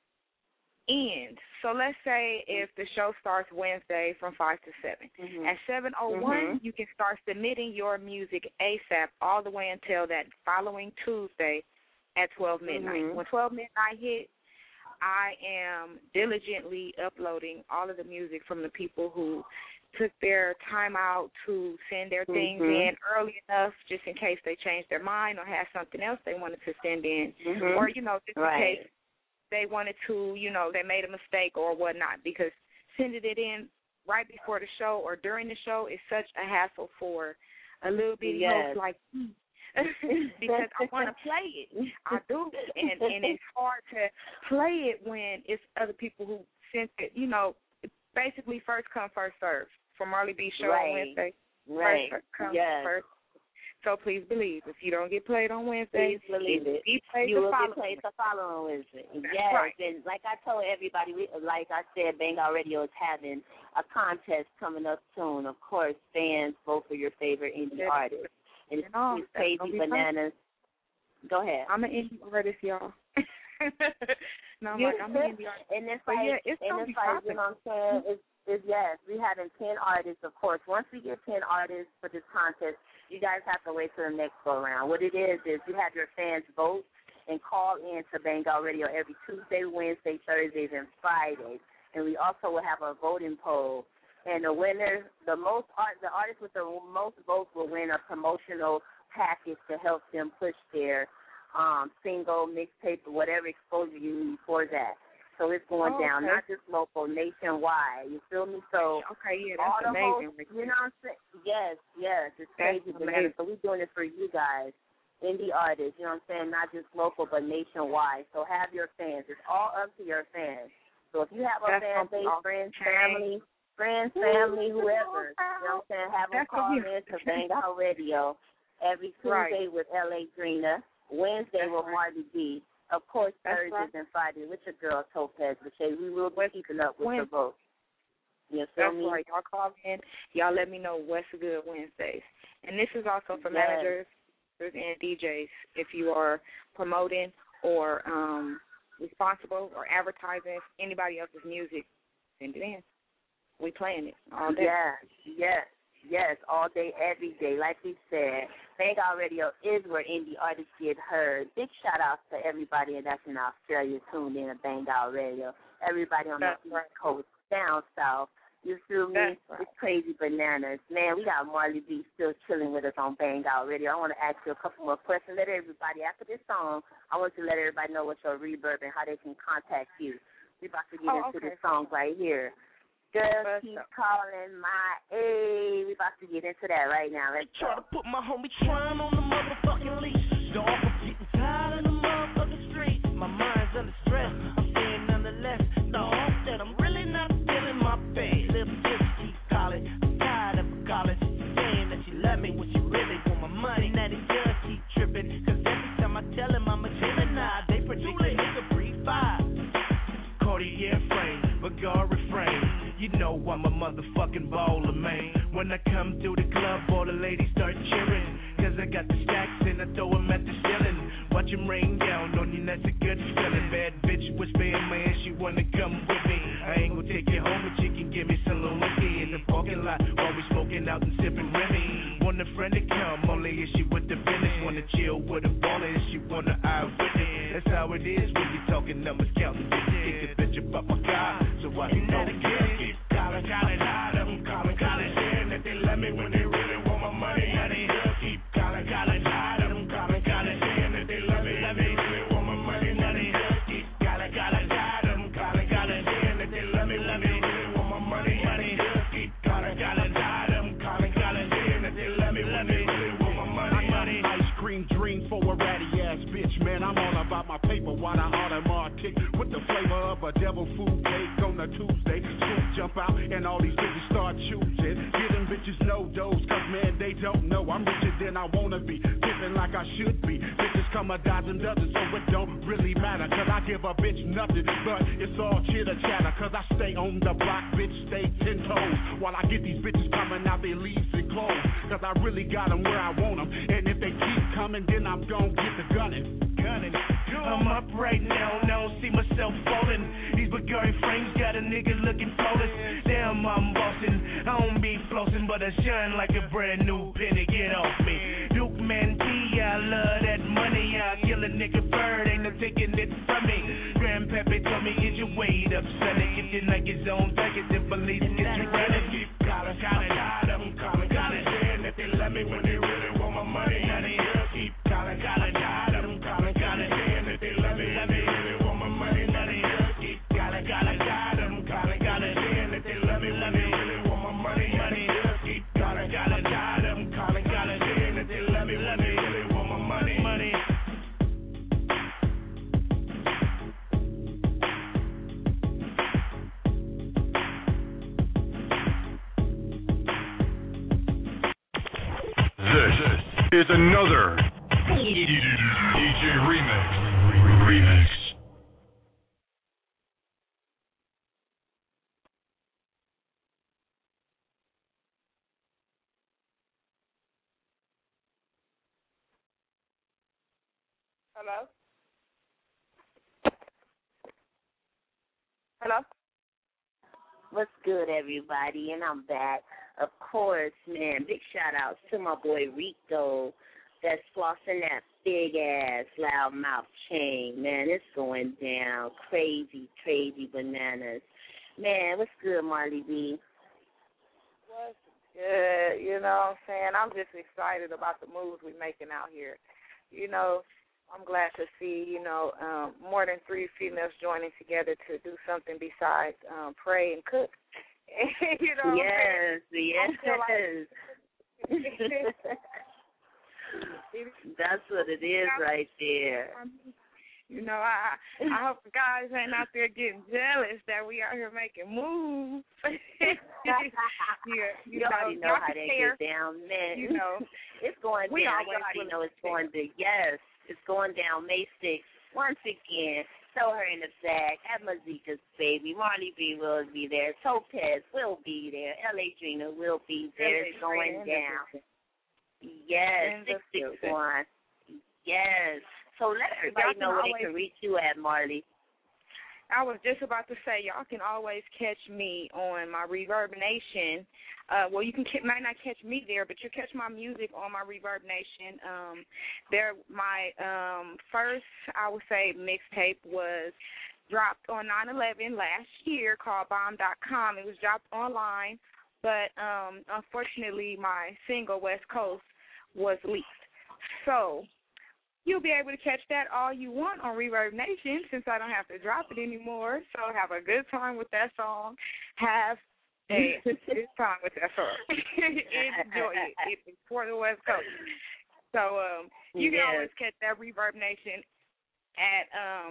ends. So let's say if the show starts Wednesday from 5 to 7. At 7:01, you can start submitting your music ASAP all the way until that following Tuesday at 12 midnight. When 12 midnight hit, I am diligently uploading all of the music from the people who took their time out to send their things in early enough just in case they changed their mind or had something else they wanted to send in. Or, you know, just in case they wanted to, you know, they made a mistake or whatnot, because sending it in right before the show or during the show is such a hassle for a little bitty host like me. Because I want to play it. I do. And it's hard to play it when it's other people who sent it, you know, basically first come, first serve for Marley B show on Wednesday. First come, first. So please believe, if you don't get played on Wednesday, please believe it. You will get played the following Wednesday. Yes, right. And like I told everybody, like I said, Bang Out Radio is having a contest coming up soon. Of course, fans vote for your favorite indie artist. And it's Crazy Bananas. Go ahead. I'm an indie artist, y'all. No, I'm an indie artist. And it's like, you know what I'm saying? Yes, we having 10 artists, of course. Once we get 10 artists for this contest, you guys have to wait till the next go-around. What it is you have your fans vote and call in to Bang Out Radio every Tuesday, Wednesday, Thursdays, and Fridays. And we also will have a voting poll. And the winner, the artist with the most votes will win a promotional package to help them push their single, mixtape, or whatever exposure you need for that. So it's going down, not just local, nationwide. You feel me? So that's amazing. You know what I'm saying? Yes, it's crazy. So we're doing it for you guys, indie artists. You know what I'm saying? Not just local, but nationwide. So have your fans. It's all up to your fans. So if you have a fan base, friends, family, whoever, you know what I'm saying? Have them call in to Bang Out Radio every Tuesday with L.A. Drina, Wednesday with Marley B. Of course, Thursdays and Fridays with your girl Topaz Lachey. We will be keeping up with the vote. You feel me? Right. Y'all call in. Y'all let me know what's good Wednesdays. And this is also for managers and DJs. If you are promoting or responsible or advertising anybody else's music, send it in. We playing it all day. Yes, all day, every day. Like we said, Bang Out Radio is where indie artists get heard. Big shout-outs to everybody that's in Australia tuned in to Bang Out Radio. Everybody on the East Coast, down south. You feel me? It's Crazy Bananas. Man, we got Marley B still chilling with us on Bang Out Radio. I want to ask you a couple more questions. Let everybody, after this song, I want you to let everybody know what's your reverb and how they can contact you. We're about to get into this song right here. Girls keep calling my A. We about to get into that right now. Let's go. Try to put my homie Tron on the motherfucking leash. Dog, I'm getting tired of the motherfucking streets. My mind's under stress. I'm staying nonetheless. Dog, that I'm really not feeling my best. Little bitch keep calling. I'm tired of college. Saying that she love me when she really want my money. Now the judge keep tripping. Cause every time I tell him I'm a Gemini, they predict a nigga breathe fire. Cartier frame, but God refrain. You know I'm a motherfucking baller, man. When I come to the club, all the ladies start cheering. Cause I got the stacks and I throw them at the ceiling. Watch them rain down on you, that's a good feeling. Bad bitch whispering, man, she wanna come with me. I ain't gonna take you home, but you can give me some little whiskey. In the parking lot, always smoking out and sipping Remy. Want a friend to come, only if she with the business. Wanna chill with a baller if she wanna eyewitness. That's how it is when you talking numbers, counting bitches. Kick the bitch up my car, so I can Tuesday. Scoop jump out and all these bitches start choosing. Giving bitches no dose, cause man, they don't know I'm richer than I wanna be. Tipping like I should be. Bitches come a dozen, so it don't really matter. Cause I give a bitch nothing, but it's all chitter chatter. Cause I stay on the block, bitch, stay 10 toes. While I get these bitches coming out their leaves and clothes. Cause I really got them where I want them. And if they keep coming, then I'm gon' get the gunning. I'm up right now, don't see myself falling. These Bulgarian frames got a nigga looking flawless. Damn, I'm bossing. I don't be flossing, but I shine like a brand new penny. Get off me. Duke Man T, I love that money. I kill a nigga bird, ain't no taking it from me. Grandpappy told me, get your weight up, sonny. If you like his own target, then police get you running. Keep calling, I'm calling, saying that they love me when they really want my money. Now they here, keep calling, I'm calling, saying that they love me when they really want my money. Now they here, keep calling, I'm calling, saying that they love me when they really want my money. Now they here, keep calling, I'm calling, saying that they love me when they really want my money. This is another DJ Remix. Hello? Hello? What's good, everybody? And I'm back. Of course, man, big shout-outs to my boy Rico that's flossing that big-ass loudmouth chain. Man, it's going down. Crazy bananas. Man, what's good, Marley B? What's good? You know what I'm saying? I'm just excited about the moves we're making out here. You know, I'm glad to see, more than 3 females joining together to do something besides pray and cook. You know what yes. That's what it is right there. You know, I hope the guys ain't out there getting jealous that we out here making moves. You already know how they get down, man. You know, it's going down. You already know it's going to. Yes, it's going down May 6th. Once again, throw her in the sack. At Mazika's baby, Marley B will be there. Topaz will be there. L.A. Drina will be there. It's going down. Yes, 661. Yes. So let everybody know where they can reach you at, Marley. I was just about to say, y'all can always catch me on my Reverb Nation. Well, you might not catch me there, but you catch my music on my Reverb Nation. My first, I would say, mixtape was dropped on 9/11 last year called Bomb.com. It was dropped online, but unfortunately my single, West Coast, was leaked. So you'll be able to catch that all you want on Reverb Nation since I don't have to drop it anymore. So have a good time with that song. Have a good time with that song. Enjoy it. It's for the West Coast. So you can always catch that Reverb Nation at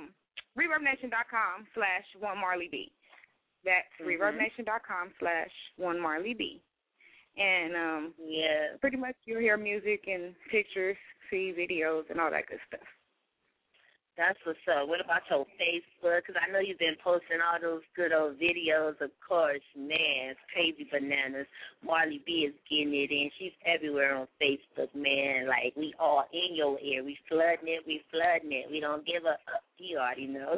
ReverbNation.com/OneMarleyB. That's ReverbNation.com/OneMarleyB. And pretty much you'll hear music and pictures, see videos, and all that good stuff. That's what's up. What about your Facebook? Because I know you've been posting all those good old videos, of course. Man, it's crazy bananas. Marley B is getting it in. She's everywhere on Facebook, man. Like, we all in your ear. We flooding it. We don't give a up. You already know.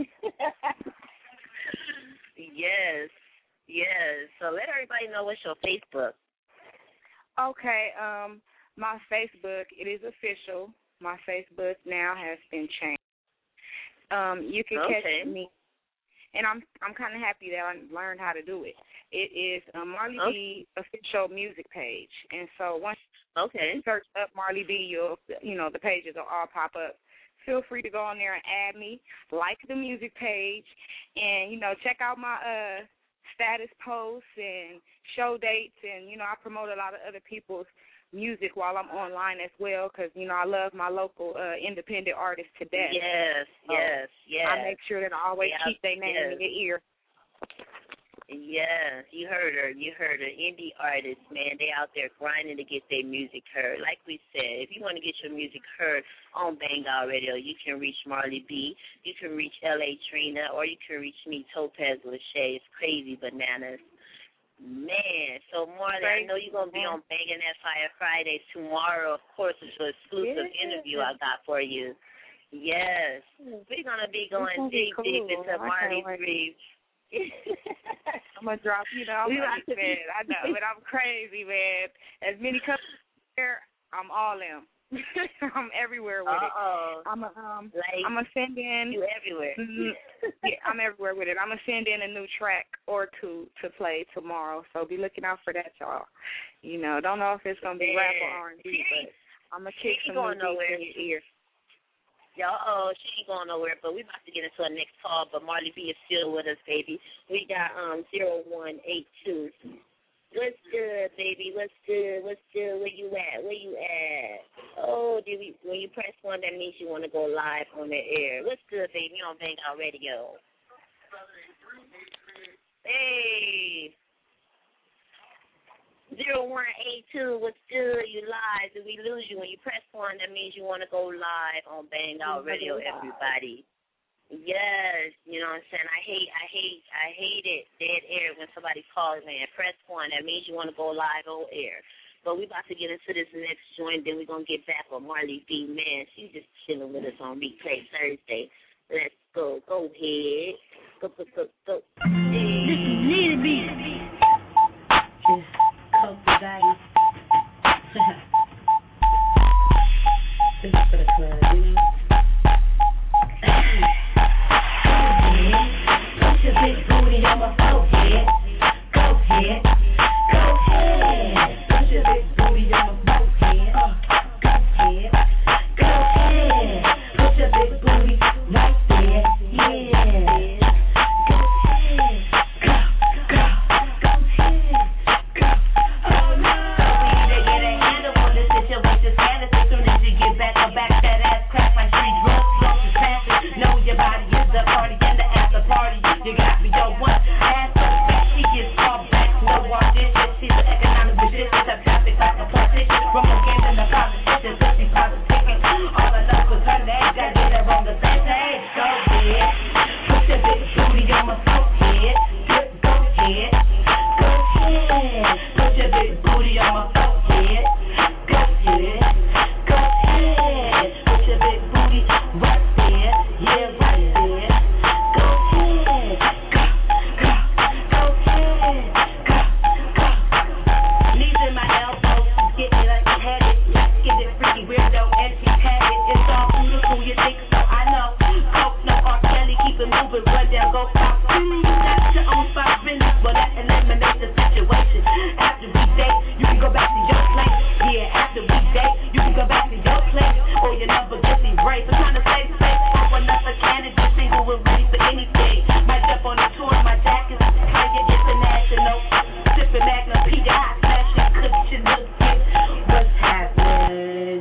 Yes. So let everybody know what's your Facebook. Okay, my Facebook, it is official. My Facebook now has been changed. You can catch me, and I'm kind of happy that I learned how to do it. It is Marley B official music page, and so once you search up Marley B, the pages will all pop up. Feel free to go on there and add me, like the music page, and check out my status posts and show dates, and I promote a lot of other people's music while I'm online as well, because I love my local independent artists to death. Yes. I make sure that I always keep their name in your ear. Yes, you heard her. You heard her. Indie artists, man, they out there grinding to get their music heard. Like we said, if you want to get your music heard on Bang Out Radio, you can reach Marley B, you can reach L.A. Trina, or you can reach me, Topaz Lachey. It's Crazy Bananas. Man, so Marley, I know you're going to be on Banging That Fire Fridays tomorrow. Of course, it's an exclusive interview I got for you. Yes. We're going to be going deep into Marley's Reeves. I'm gonna drop man. I know, but I'm crazy, man. As many customers here, I'm all in. I'm everywhere with it. I'm gonna send in. You everywhere? Yeah, I'm everywhere with it. I'm gonna send in a new track or two to play tomorrow. So be looking out for that, y'all. You know, don't know if it's gonna be rap or R&B, but I'm gonna kick some new beats in your ear. Y'all, she ain't going nowhere, but we about to get into our next call, but Marley B is still with us, baby. We got 0182. What's good, baby? What's good? What's good? Where you at? Where you at? Oh, when you press 1, that means you want to go live on the air. What's good, baby? You on Bang Out Radio. Hey. 0182, what's good? You live. Did we lose you? When you press 1, that means you want to go live on Bang Out Radio, everybody. Yes, you know what I'm saying? I hate it, dead air, when somebody calls me and press 1, that means you want to go live on air. But we about to get into this next joint, then we're going to get back with Marley B. Man, she's just chilling with us on Replay Thursday. Let's go. Go ahead. Go. Hey. This is Nita B. Everybody. This is for the club, you know? Put your big booty on my forehead. Go ahead. Go ahead. Put your big booty on my forehead. Go ahead. Go ahead. Put your big booty right there. Yeah. Go ahead. Go ahead. Oh no. So we need to get a handle on this situation. Status as soon as you get back, I'll back that ass crack like street drugs. Slow to passes. Know your body is the party and the after party. You got me your one ass up. She gets all back. No walk this shit. She's an economic bitch. It's a traffic like a politician. Remote games in the competition. So she's politicking. All I know was her name. Got did that wrong the same day. Go ahead. Put your big booty on my forehead. Go ahead. Go ahead. Put your big booty on my forehead. Go ahead. Go ahead. Put your big booty right there. Yeah, right there. Go ahead. Go ahead. Go. Knees in my elbows. Getting like you had it. Let's get it freaky, weirdo, and she had it. It's all beautiful, you think so? I know. Coke, no R. Kelly, keep it moving. Run down, go pop. You got your own spot, business. Well, that eliminates the situation. After we date, you can go back to your place. Yeah, after we date, you can go back to your place. Or your number gets erased. I'm trying to stay safe for another candidate. Single with ready for anything. Might jump on the tour, my jacket's higher international. Sipping Magnum, Peter Hot, smashing cushion, look good. What's happening?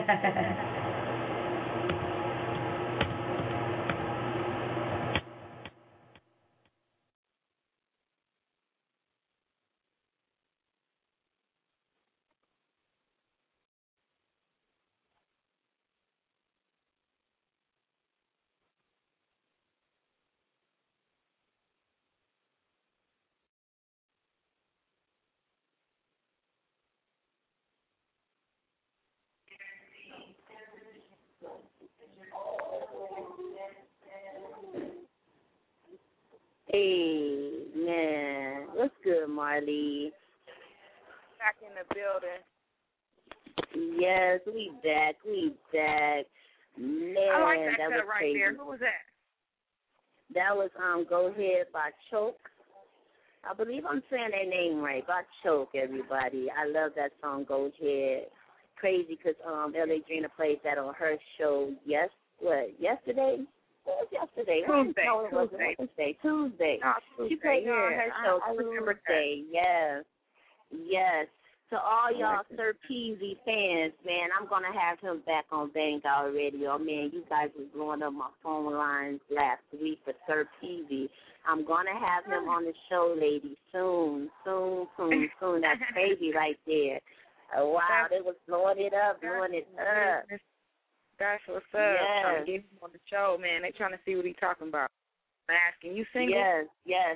Hey, man. What's good, Marley? Back in the building. Yes, we back. Man, I like that was cut right crazy. there. Who was that? That was Go Ahead by Choke. I believe I'm saying their name right. By Choke, everybody. I love that song, Go Ahead. Crazy because L.A. Drina played that on her show yesterday? What was yesterday? Tuesday. No, it wasn't Wednesday. Tuesday. She played it on her show Tuesday. Yes. To all y'all Sir Peasy fans, man, I'm going to have him back on Bang Out Radio. Man, you guys was blowing up my phone lines last week for Sir Peasy. I'm going to have him on the show, ladies, soon. That's crazy right there. Wow, they was blowing it up. That's what's up. Yes. Trying to get him on the show, man. They trying to see what he's talking about. I'm asking, you single? Yes.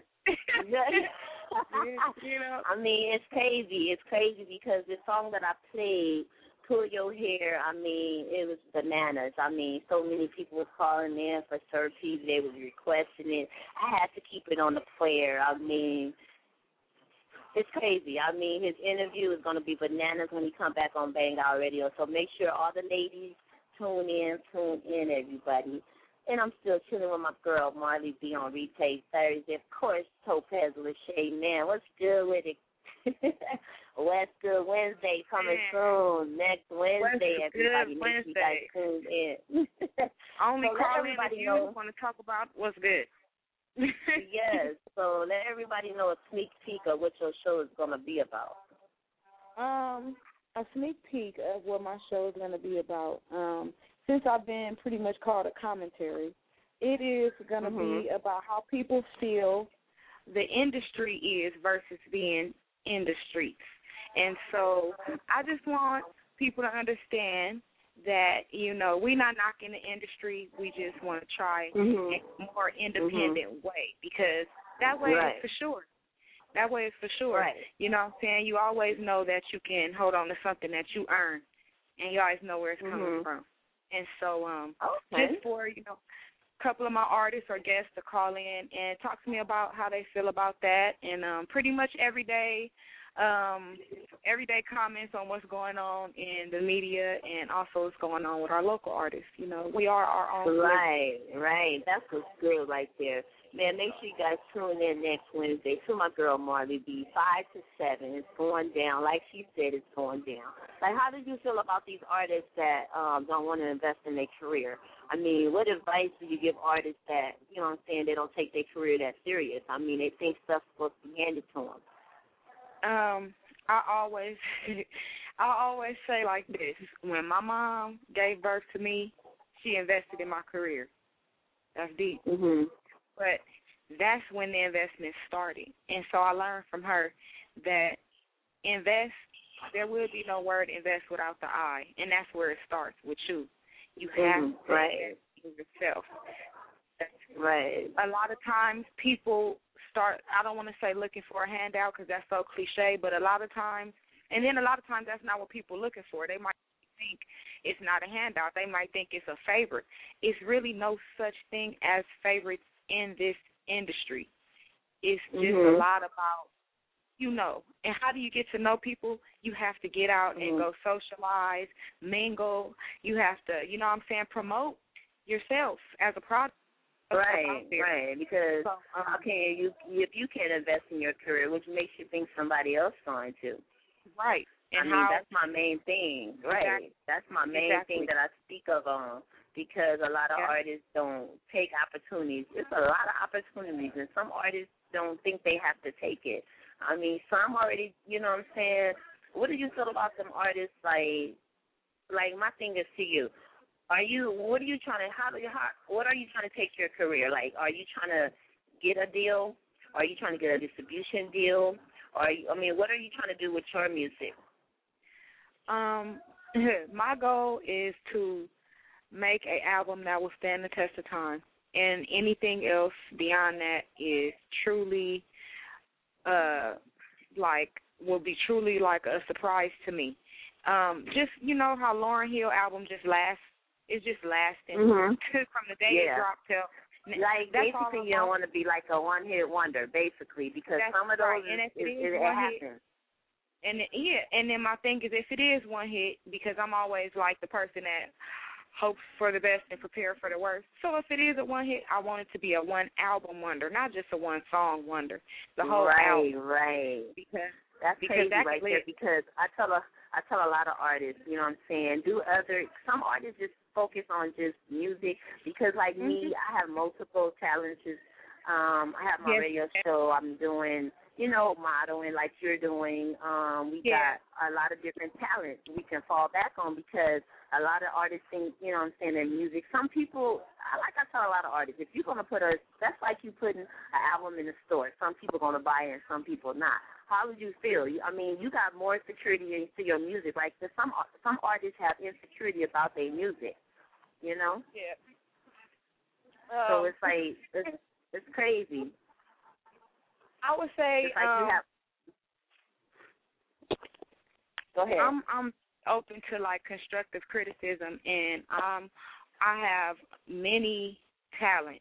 You know? I mean, it's crazy. It's crazy because the song that I played, Pull Your Hair, I mean, it was bananas. I mean, so many people was calling in for Sir P. They was requesting it. I had to keep it on the player. I mean, it's crazy. I mean, his interview is going to be bananas when he come back on Bang Out Radio. So make sure all the ladies tune in, everybody. And I'm still chilling with my girl, Marley B, on Replay Thursday. Of course, Topaz Lachey, man. What's good with it? What's good Wednesday coming soon. Next Wednesday, everybody. Make sure you guys tune in. Only so call in if you want to talk about what's good. Yes. So let everybody know a sneak peek of what your show is going to be about. A sneak peek of what my show is going to be about. Since I've been pretty much called a commentary, it is going to be about how people feel the industry is versus being in the streets. And so I just want people to understand that, you know, we're not knocking the industry. We just want to try a more independent way, because that way is for sure. That way is for sure. Right. You know what I'm saying? You always know that you can hold on to something that you earn, and you always know where it's coming from. And so just for, you know, a couple of my artists or guests to call in and talk to me about how they feel about that, and pretty much everyday comments on what's going on in the media and also what's going on with our local artists. You know, we are our own. Right. That's what's good right there. Man, make sure you guys tune in next Wednesday to my girl Marley B, 5 to 7. It's going down. Like she said, it's going down. Like, how do you feel about these artists that don't want to invest in their career? I mean, what advice do you give artists that, you know what I'm saying, they don't take their career that serious? I mean, they think stuff's supposed to be handed to them. I always say like this. When my mom gave birth to me, she invested in my career. That's deep. But that's when the investment started. And so I learned from her that there will be no word invest without the I. And that's where it starts, with you. You have to invest in yourself. Right. A lot of times people start, I don't want to say looking for a handout because that's so cliche, but a lot of times that's not what people are looking for. They might think it's not a handout. They might think it's a favorite. It's really no such thing as favorites in this industry. It's just a lot about, you know, and how do you get to know people? You have to get out and go socialize, mingle. You have to, you know what I'm saying, promote yourself as a product. Right, because if you can't invest in your career, which makes you think somebody else going to. Right. And that's my main thing. Right. That's my main thing that I speak of on, because a lot of artists don't take opportunities. It's a lot of opportunities, and some artists don't think they have to take it. I mean, some already, you know what I'm saying? What do you feel about them artists? Like my thing is to you. What are you trying to take your career? Like, are you trying to get a deal? Are you trying to get a distribution deal? What are you trying to do with your music? My goal is to make an album that will stand the test of time, and anything else beyond that is truly, will be truly like a surprise to me. Just, you know how Lauryn Hill album it's just lasting from the day it dropped till. Like, basically, you don't want to be like a one-hit wonder, basically, because some of those, it happens. And then my thing is, if it is one hit, because I'm always like the person that hopes for the best and prepare for the worst. So if it is a one hit, I want it to be a one album wonder, not just a one song wonder. The whole album. Right. Because that's crazy right there. Because I tell a lot of artists, you know what I'm saying, some artists just focus on just music, because me, I have multiple talents. I have my radio show. I'm doing modeling like you're doing. We got a lot of different talents we can fall back on because a lot of artists think, their music. Some people, like I tell a lot of artists, if you're going to that's like you putting an album in the store. Some people are going to buy it and some people not. How would you feel? You got more security into your music. Like some artists have insecurity about their music, Yeah. So it's like, it's crazy. I would say, go ahead. I'm open to like constructive criticism, and I have many talents,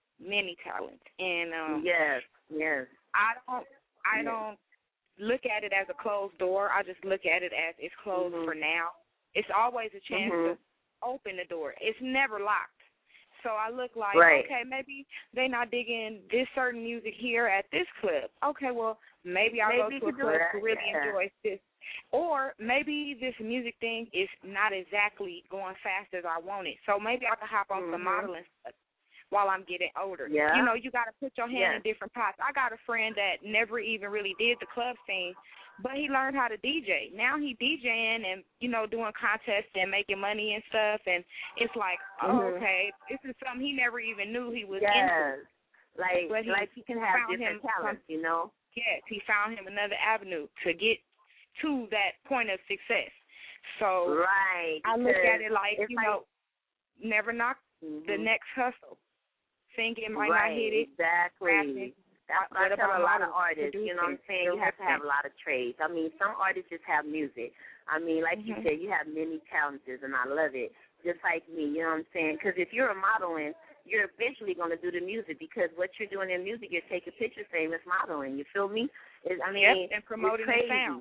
and yes. I don't look at it as a closed door. I just look at it as it's closed for now. It's always a chance to open the door. It's never locked. So I look like, okay, maybe they not digging this certain music here at this club. Okay, well, maybe I'll go to a club to really enjoy this. Or maybe this music thing is not exactly going fast as I want it. So maybe I can hop on some modeling stuff while I'm getting older. Yeah. You got to put your hand in different pots. I got a friend that never even really did the club scene, but he learned how to DJ. Now he DJing and, doing contests and making money and stuff, and it's like, okay, this is something he never even knew he was into. Like he can have different talents, Yes, he found him another avenue to get to that point of success. So I look at it like, never knock the next hustle. Singing might not hit it. Exactly. That's what I tell a lot of artists. You know what I'm saying? You have to have a lot of trades. I mean, some artists just have music. I mean, like you said, you have many talents, and I love it. Just like me, you know what I'm saying? Because if you're a modeling, you're eventually going to do the music because what you're doing in music, you're taking pictures, same as modeling. You feel me? And promoting the sound.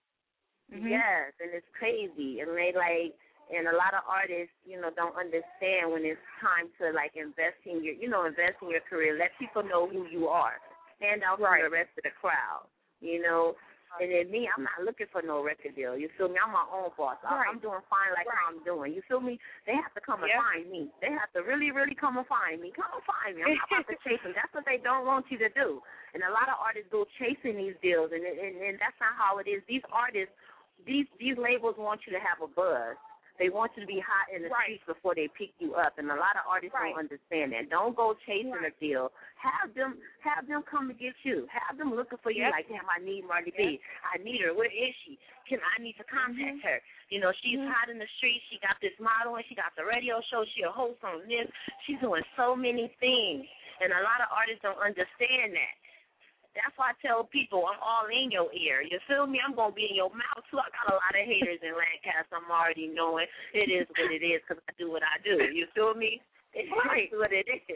Yes, and it's crazy. And and a lot of artists, don't understand when it's time to invest in your career. Let people know who you are. Stand out from the rest of the crowd. And then me, I'm not looking for no record deal. You feel me? I'm my own boss. I'm doing fine how I'm doing. You feel me? They have to come and find me. They have to really, really come and find me. Come and find me. I'm not about to chase them. That's what they don't want you to do. And a lot of artists go chasing these deals, and that's not how it is. These artists, these labels want you to have a buzz. They want you to be hot in the streets before they pick you up, and a lot of artists don't understand that. Don't go chasing a deal. Have them come to get you. Have them looking for you like, damn, I need Marley B. I need her. Where is she? I need to contact her. She's hot in the streets. She got this modeling. She got the radio show. She a host on this. She's doing so many things, and a lot of artists don't understand that. That's why I tell people I'm all in your ear. You feel me? I'm going to be in your mouth, too. I got a lot of haters in Lancaster. I'm already knowing it is what it is because I do what I do. You feel me? It's what it is.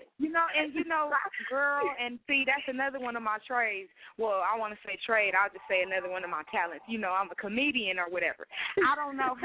Girl, and see, that's another one of my trades. Well, I want to say trade. I'll just say another one of my talents. I'm a comedian or whatever. I don't know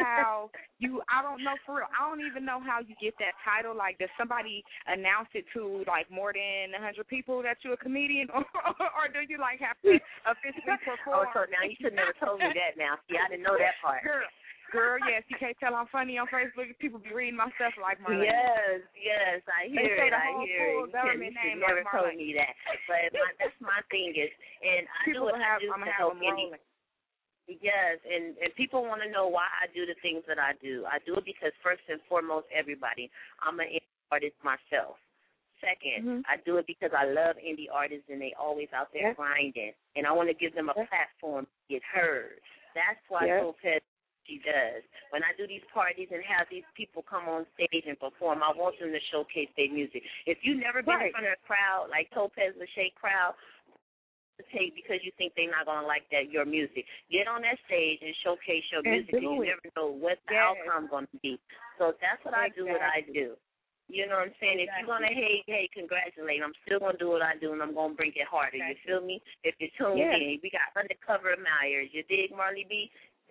for real. I don't even know how you get that title. Like, does somebody announce it to, more than 100 people that you're a comedian? Or do you, have to officially perform? Oh, so now you should never told me that now. See, I didn't know that part. Girl, yes, you can't tell I'm funny on Facebook. People be reading my stuff like Marlene. Yes, I hear it. I hear it. You should never told me that. But that's my thing is, and I do what I do to help any. Yes, and people want to know why I do the things that I do. I do it because first and foremost, everybody, I'm an artist myself. Second, I do it because I love indie artists and they always out there grinding, and I want to give them a platform to get heard. That's why Topaz she does. When I do these parties and have these people come on stage and perform, I want them to showcase their music. If you've never been in front of a crowd like Topaz Lachey crowd, take because you think they're not going to like your music. Get on that stage and showcase your music, and you never know what the outcome going to be. So that's what I do. What I do. You know what I'm saying? If you're going to hate, congratulate. I'm still going to do what I do, and I'm going to bring it harder. You feel me? If you're tuned in, we got Undercover Myers. You dig, Marley B?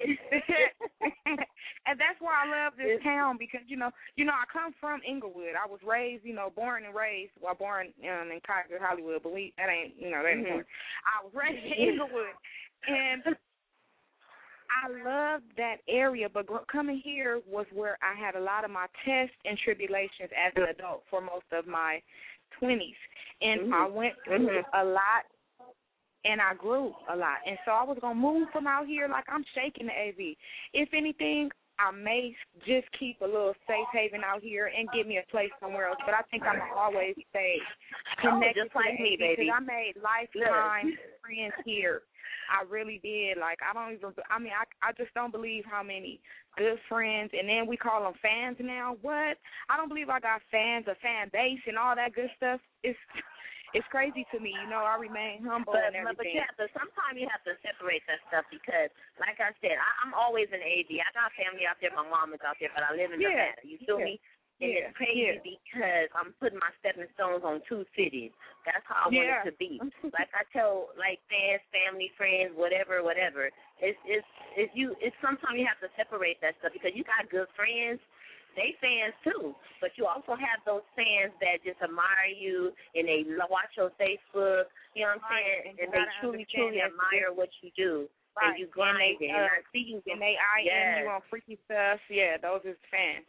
And that's why I love this town because, I come from Inglewood. I was raised, born and raised, born in Kaiser, Hollywood, but that ain't I was raised in Inglewood. And I loved that area, but coming here was where I had a lot of my tests and tribulations as an adult for most of my 20s. And I went through a lot and I grew a lot. And so I was going to move from out here like I'm shaking the AV. If anything, I may just keep a little safe haven out here and get me a place somewhere else. But I think I'm going to always stay connected just like to me, AV baby. because I made lifetime friends here. I really did. Like, I just don't believe how many good friends, and then we call them fans now. What? I don't believe I got fans, a fan base, and all that good stuff. It's crazy to me. You know, I remain humble and everything. But sometimes you have to separate that stuff because, like I said, I'm always in AV. I got family out there. My mom is out there, but I live in Nevada. You feel me? And it's crazy because I'm putting my stepping stones on two cities. That's how I want it to be. Like I tell, like fans, family, friends, whatever. It's sometimes you have to separate that stuff because you got good friends. They fans too, but you also have those fans that just admire you and they watch your Facebook. You know what I'm saying? And they truly admire what you do. Right. And you grind and they IM you on freaky stuff. Yeah, those is fans.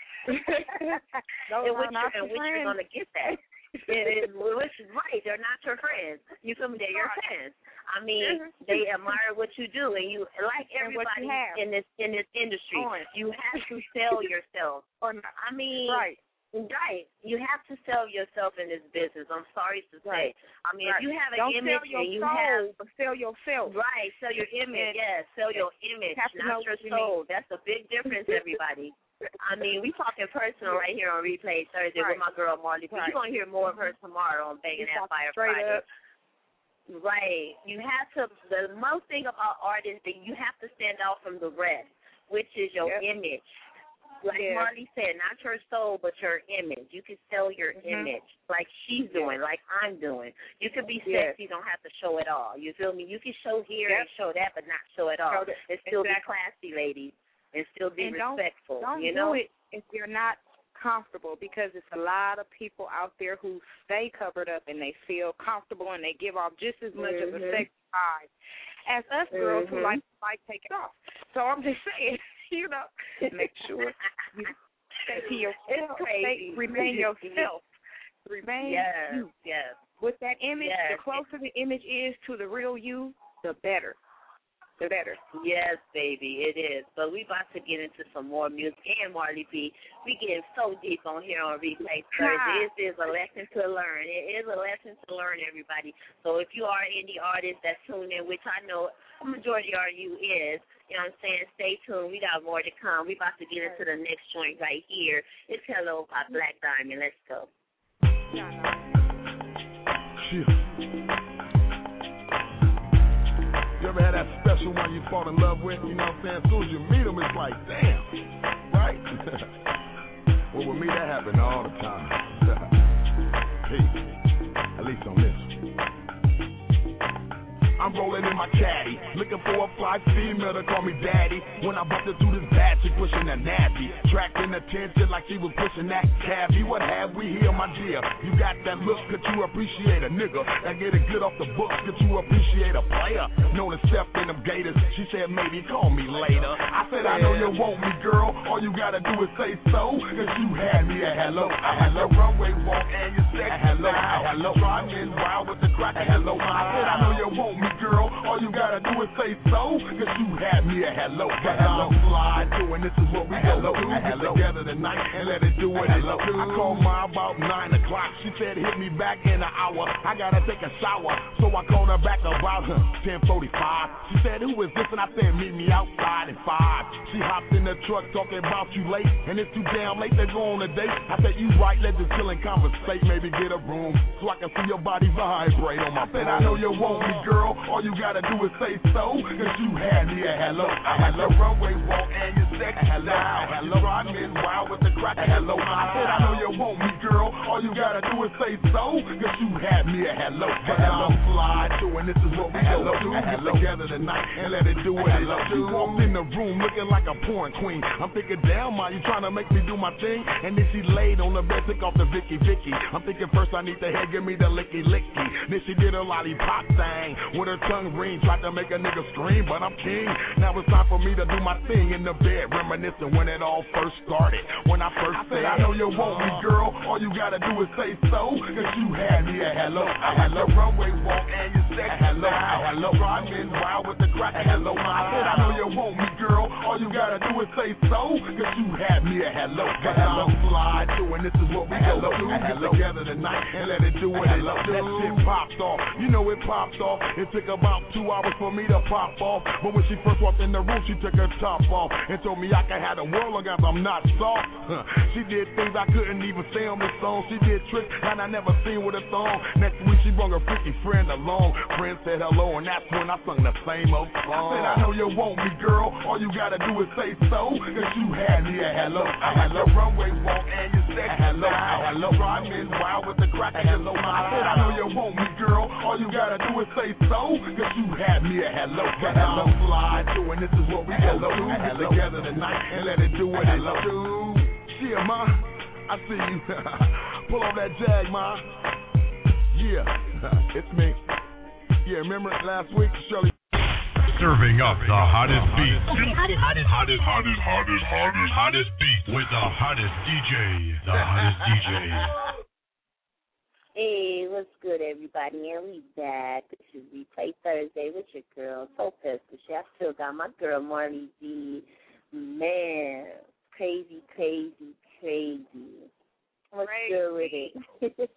And which you're gonna get that. Which is right. They're not your friends. You feel me? They're your fans. I mean, they admire what you do, and you like everybody in this industry. You have to sell yourself. I mean, right. You have to sell yourself in this business. I'm sorry to say. I mean, if you have an image and you have, sell yourself. Right. Sell your image. Yes. Sell your image, not your soul. That's a big difference, everybody. I mean, we talking personal right here on Replay Thursday with my girl Marley. But you're going to hear more of her tomorrow on Banging That Fire Friday. Right. You have to, the most thing about art is that you have to stand out from the rest, which is your image. Like Marley said, not your soul, but your image. You can sell your image like she's doing, like I'm doing. You can be sexy, don't have to show it all. You feel me? You can show here and show that, but not show it all. And still be classy, ladies. And still be respectful. Don't do it if you're not comfortable because it's a lot of people out there who stay covered up and they feel comfortable and they give off just as much of a sexy vibe as us girls who like take it off. So I'm just saying, you know, make sure you stay to yourself. Remain yourself. Remain you. Yes. With that image, the closer the image is to the real you, the better. The better. Yes, baby, it is. But we about to get into some more music. And Marley B, we getting so deep on here on Replay Thursday. This is a lesson to learn. It is a lesson to learn, everybody. So if you are an indie artist that's tuned in, which I know a majority of you is, you know what I'm saying, stay tuned. We got more to come. We about to get into the next joint right here. It's Hello by Black Diamond. Let's go. You ever had that special one you fall in love with? You know what I'm saying? As soon as you meet them, it's like, damn, right? Well, with me, that happened all the time. Peace. At least on this. I'm rolling in my caddy, looking for a fly female to call me daddy. When I bumped her through this bad, she pushing that nasty, attracting attention like she was pushing that cabbie. What have we here, my dear? You got that look, could you appreciate a nigga that get it good off the books? Could you appreciate a player known to step in them gators? She said maybe call me later. I said I know you want me, girl. All you gotta do is say so, cause you had me a hello. I had the runway walk and you said hello. Hello, driving wild with the crack. Hello, I said I know you want me, girl, all you gotta do is say so, cause you had me a hello. But I'm fly doing this is what we hello do. Get together tonight and let it do what it do. I called Ma about 9 o'clock. She said hit me back in an hour. I gotta take a shower, so I called her back about 10:45. She said who is this? And I said meet me outside at 5. She hopped in the truck talking about you late, and it's too damn late to go on a date. I said you right, let's just chill and conversate, maybe get a room so I can see your body vibrate on my phone. I said I know you want me, girl. All you gotta do is say so, cause you had me a hello. I had the runway walk and you sexy style. Hello, driving wild with the crack. Hello, I said I know you want me, girl. All you gotta do is say so, cause you had me a hello. But I'm fly doing this is what we hello do. Get together tonight and let it do what it do. Walked in the room looking like a porn queen. I'm thinking, damn, ma, you trying to make me do my thing? And then she laid on the bed, took off the Vicky. I'm thinking first I need the head, give me the licky. Then she did a lollipop thing with her tongue ring, tried to make a nigga scream, but I'm king. Now it's time for me to do my thing in the bed. started, reminiscing when it all first started. When I first said, I know you want me, girl, all you gotta do is say so, cause you had me a hello. I had the runway walk and you said hello. Hello, driving wild with the crack. Hello, I said, I know you want me, girl, all you gotta do is say so, cause you had me a hello. Cause I'm fly too, and this is what we go do. Get together tonight and let it do what it do. That shit popped off, you know it popped off. It took about 2 hours for me to pop off, but when she first walked in the room, she took her top off and told me I could have the world long as I'm not soft. She did things I couldn't even say on the song. She did tricks and I never seen with a thong. Next week she brought her freaky friend along. Friend said hello and that's when I sung the same old song. I said, I know you want me, girl, all you gotta do is say so, cause you had me a hello. I had the runway walk and you said hello. Hello, driving wild with the crack. Hello, I said, I know you want me, girl, all you gotta do is say so, cause you had me a hello. Cause I'm fly too, and this is what we go do. Get together tonight and let it do what it do. Yeah, ma, I see you. Pull off that jag, ma. Yeah, it's me. Yeah, remember last week, Shirley? Serving up the hottest beats. Hottest beats with the hottest DJ. The hottest DJ. Hey, what's good, everybody? And we back. This is Replay Thursday with your girl, Topaz. I still got my girl, Marley D. Man, crazy. What's good with it?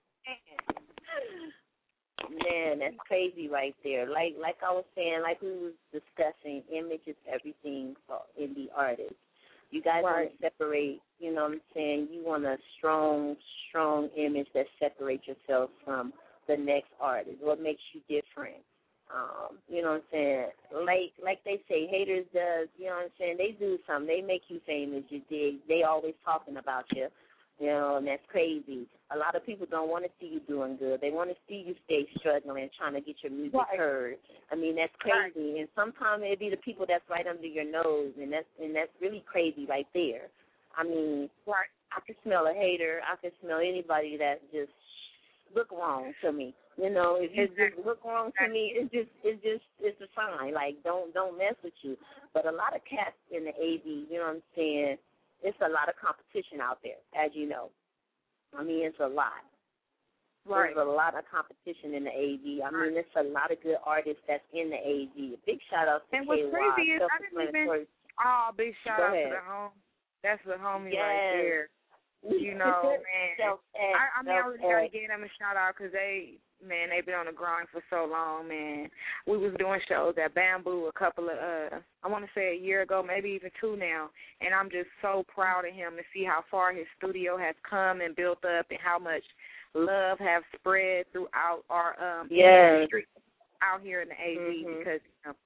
Man, that's crazy right there. Like I was saying, like we was discussing, image is everything for indie artists. You guys want to separate, you know what I'm saying? You want a strong image that separates yourself from the next artist. What makes you different? You know what I'm saying? Like they say, haters does, you know what I'm saying? They do something. They make you famous. You dig. They always talking about you. You know, and that's crazy. A lot of people don't want to see you doing good. They want to see you stay struggling, trying to get your music heard. I mean, that's crazy. And sometimes it be the people that's right under your nose, and that's really crazy right there. I mean, I can smell a hater. I can smell anybody that just look wrong to me. You know, if you just look wrong to me, it's a sign. Like, don't mess with you. But a lot of cats in the AV, you know what I'm saying? It's a lot of competition out there, as you know. I mean, it's a lot. There's a lot of competition in the AV. I mean, there's a lot of good artists that's in the AV. A big shout out to And what's crazy is I didn't even. Big shout out to the home. That's the homie right there. You know, man. I always got to give them a shout out because they've been on the grind for so long, man. We was doing shows at Bamboo a couple of, I want to say a year ago, maybe even 2 now, and I'm just so proud of him to see how far his studio has come and built up and how much love have spread throughout our industry out here in the AV because, you know,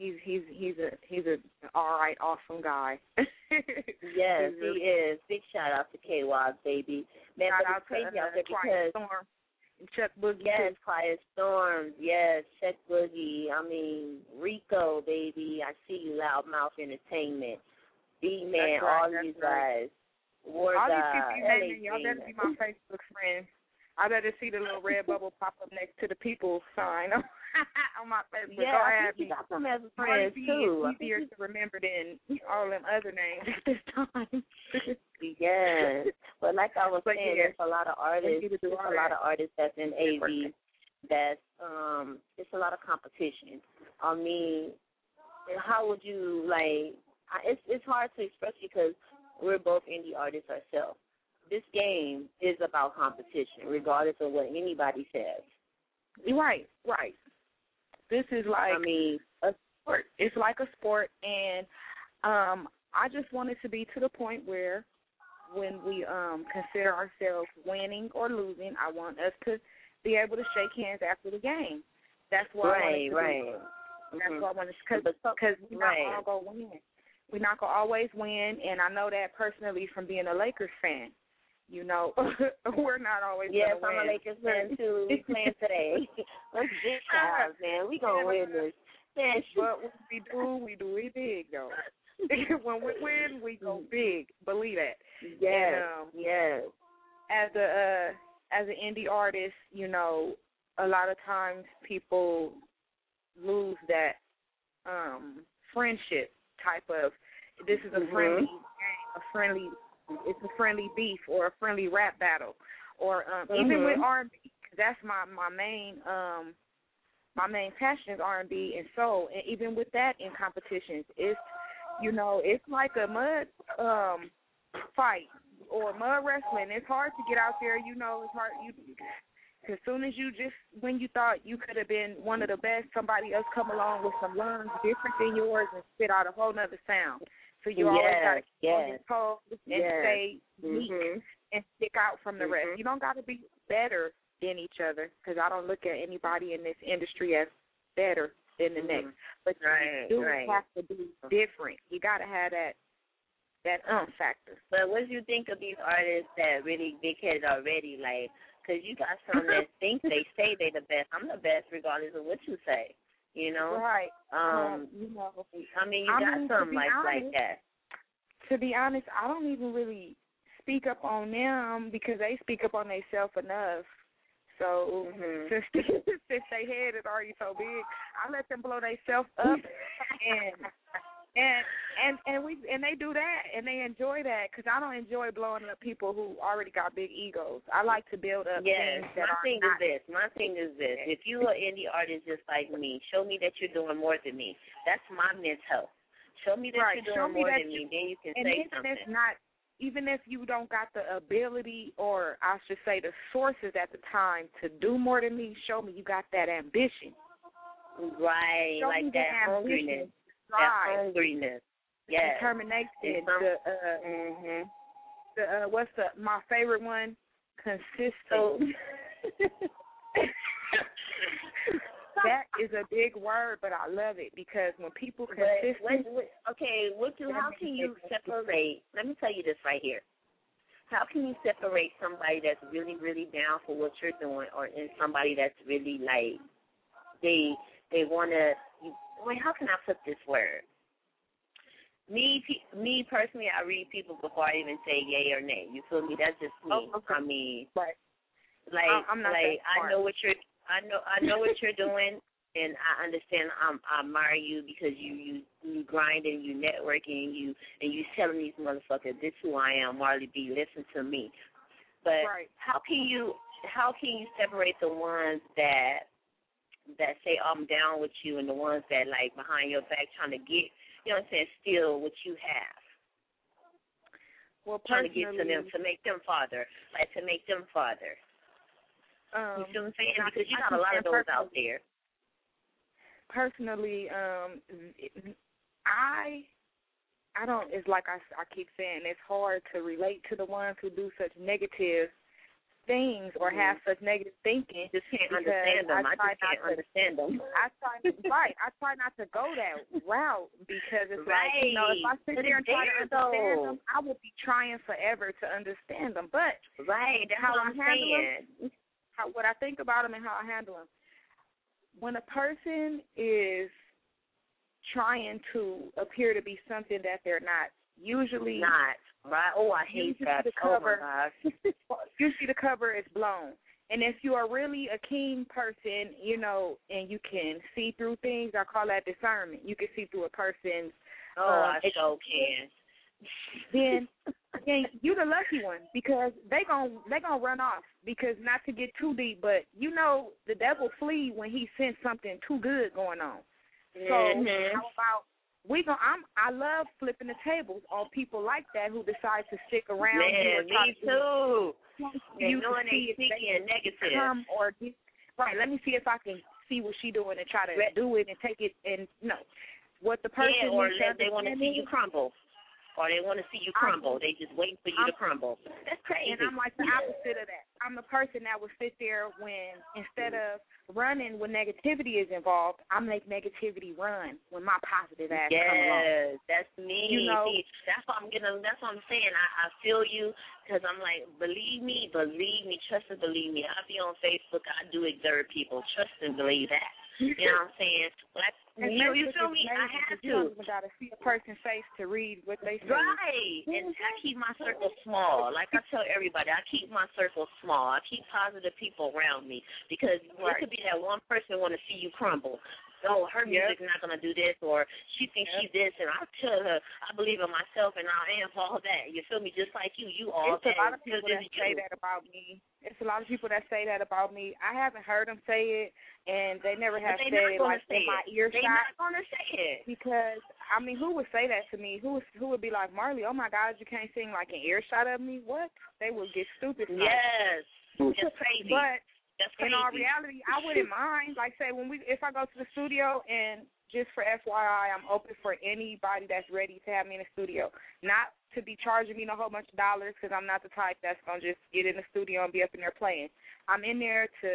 he's a all right, awesome guy. Yes, he is. Big shout out to K-Waz, baby. Man, shout but out it's crazy to out there Quiet because Storm. Chuck Boogie. Yes, Quiet Storm. Yes, Chuck Boogie. I mean, Rico, baby. I see you, Loudmouth Entertainment. B-Man, all these guys. War all God. These people you naming, y'all better be my Facebook friends. I better see the little red bubble pop up next to the people sign on my Facebook. Yeah, I think you got them as friends, too. It's easier to remember than all them other names at this time. Yes. But like I was saying, there's a lot of artists. There's a lot of artists that's in AV. That's it's a lot of competition. I mean, how would you like? It's hard to express because we're both indie artists ourselves. This game is about competition, regardless of what anybody says. Right. This is like a sport. It's like a sport, and I just want it to be to the point where when we consider ourselves winning or losing, I want us to be able to shake hands after the game. That's what I want to do. That's what I want to do, because we're not all going to win. We're not going to always win, and I know that personally from being a Lakers fan. You know, we're not always going to win. Yes, I'm a Lakers fan, too. We playing today. Let's get guys, man. We going to win this. But when we do it big, though. When we win, we go big. Believe that. Yes, and, yes. As an indie artist, you know, a lot of times people lose that friendship type of, this is a friendly game, it's a friendly beef or a friendly rap battle, or even with R&B. That's my main passion is R&B and soul, and even with that in competitions, it's it's like a mud fight or mud wrestling. It's hard to get out there. It's hard. As soon as when you thought you could have been one of the best, somebody else come along with some lungs different than yours and spit out a whole nother sound. So you always got to keep on your toes and stay weak and stick out from the rest. You don't got to be better than each other, because I don't look at anybody in this industry as better than the next. But you have to be different. You got to have that factor. But what do you think of these artists that really big-headed already? Like, because you got some that think they say they the best. I'm the best regardless of what you say. Right. I mean, you got some like that. To be honest, I don't even really speak up on them because they speak up on themselves enough. So since their head is already so big, I let them blow themselves up, and they do that and they enjoy that, because I don't enjoy blowing up people who already got big egos. I like to build up things that My thing is this. If you are indie artist just like me, show me that you're doing more than me. That's my mental. Show me that you're doing more than me, then you can say something. Even if you don't got the ability, or I should say the sources at the time to do more than me, show me you got that ambition. Right, show like me that hungriness. That hungriness. Yeah. Determination. What's my favorite one? Consistent. That is a big word, but I love it, because when people consistent. How can you separate? Let me tell you this right here. How can you separate somebody that's really, really down for what you're doing, or in somebody that's really like they want to? How can I put this word? Me personally, I read people before I even say yay or nay. You feel me? That's just me. Oh, okay. I mean, right. I'm not I know what you're doing, and I understand. I admire you because you grind and you networking and you telling these motherfuckers, this who I am, Marley B. Listen to me. But how can you separate the ones that say I'm down with you, and the ones that like behind your back trying to get, steal what you have? Well, trying to get to them to make them farther. You see what I'm saying? Because you got a lot of those out there. Personally, I don't. It's like I keep saying, it's hard to relate to the ones who do such negative things or have such negative thinking. Just can't understand them. I just can't understand them. I try not to go that route, because it's like, if I sit there and try to understand them, I will be trying forever to understand them. But that's what I'm saying. What I think about them and how I handle them. When a person is trying to appear to be something that they're not, usually not, right? Oh, I hate that. Usually the cover is blown. And if you are really a keen person, and you can see through things, I call that discernment. You can see through a person's I sure can. Then you the lucky one, because they gonna run off, because not to get too deep, but the devil flee when he senses something too good going on. So how about I love flipping the tables on people like that who decide to stick around. Me too. You knowing they sneaky and negative. Let me see if I can see what she doing and try to do it and take it, and what the person or they want to see you crumble. Or they want to see you crumble. They just waiting for you to crumble. That's crazy. And I'm like the opposite of that. I'm the person that would sit there when, instead of running when negativity is involved, I make negativity run when my positive ass come along. Yes, that's me. See, that's what That's what I'm saying. I feel you, because I'm like, believe me, trust and believe me. I be on Facebook. I do exert people. Trust and believe that. You know what I'm saying? You feel me? I have to. You don't got to see a person's face to read what they say. Right. And I keep my circle small. Like I tell everybody, I keep my circle small. I keep positive people around me, because it could be that one person want to see you crumble. oh, her music's not going to do this, or she thinks she's this, and I tell her I believe in myself and I am all that. You feel me? Just like you all that. It's a lot of people that say that about me. It's a lot of people that say that about me. I haven't heard them say it, and they never have said it like in my earshot. They're not going to say it. Because, I mean, who would say that to me? Who would be like, Marley, oh, my God, you can't sing like an earshot of me? What? They would get stupid. Yes. It's crazy. But that's crazy. In all reality, I wouldn't mind. Like, say, if I go to the studio, and just for FYI, I'm open for anybody that's ready to have me in the studio. Not to be charging me a whole bunch of dollars, because I'm not the type that's going to just get in the studio and be up in there playing. I'm in there to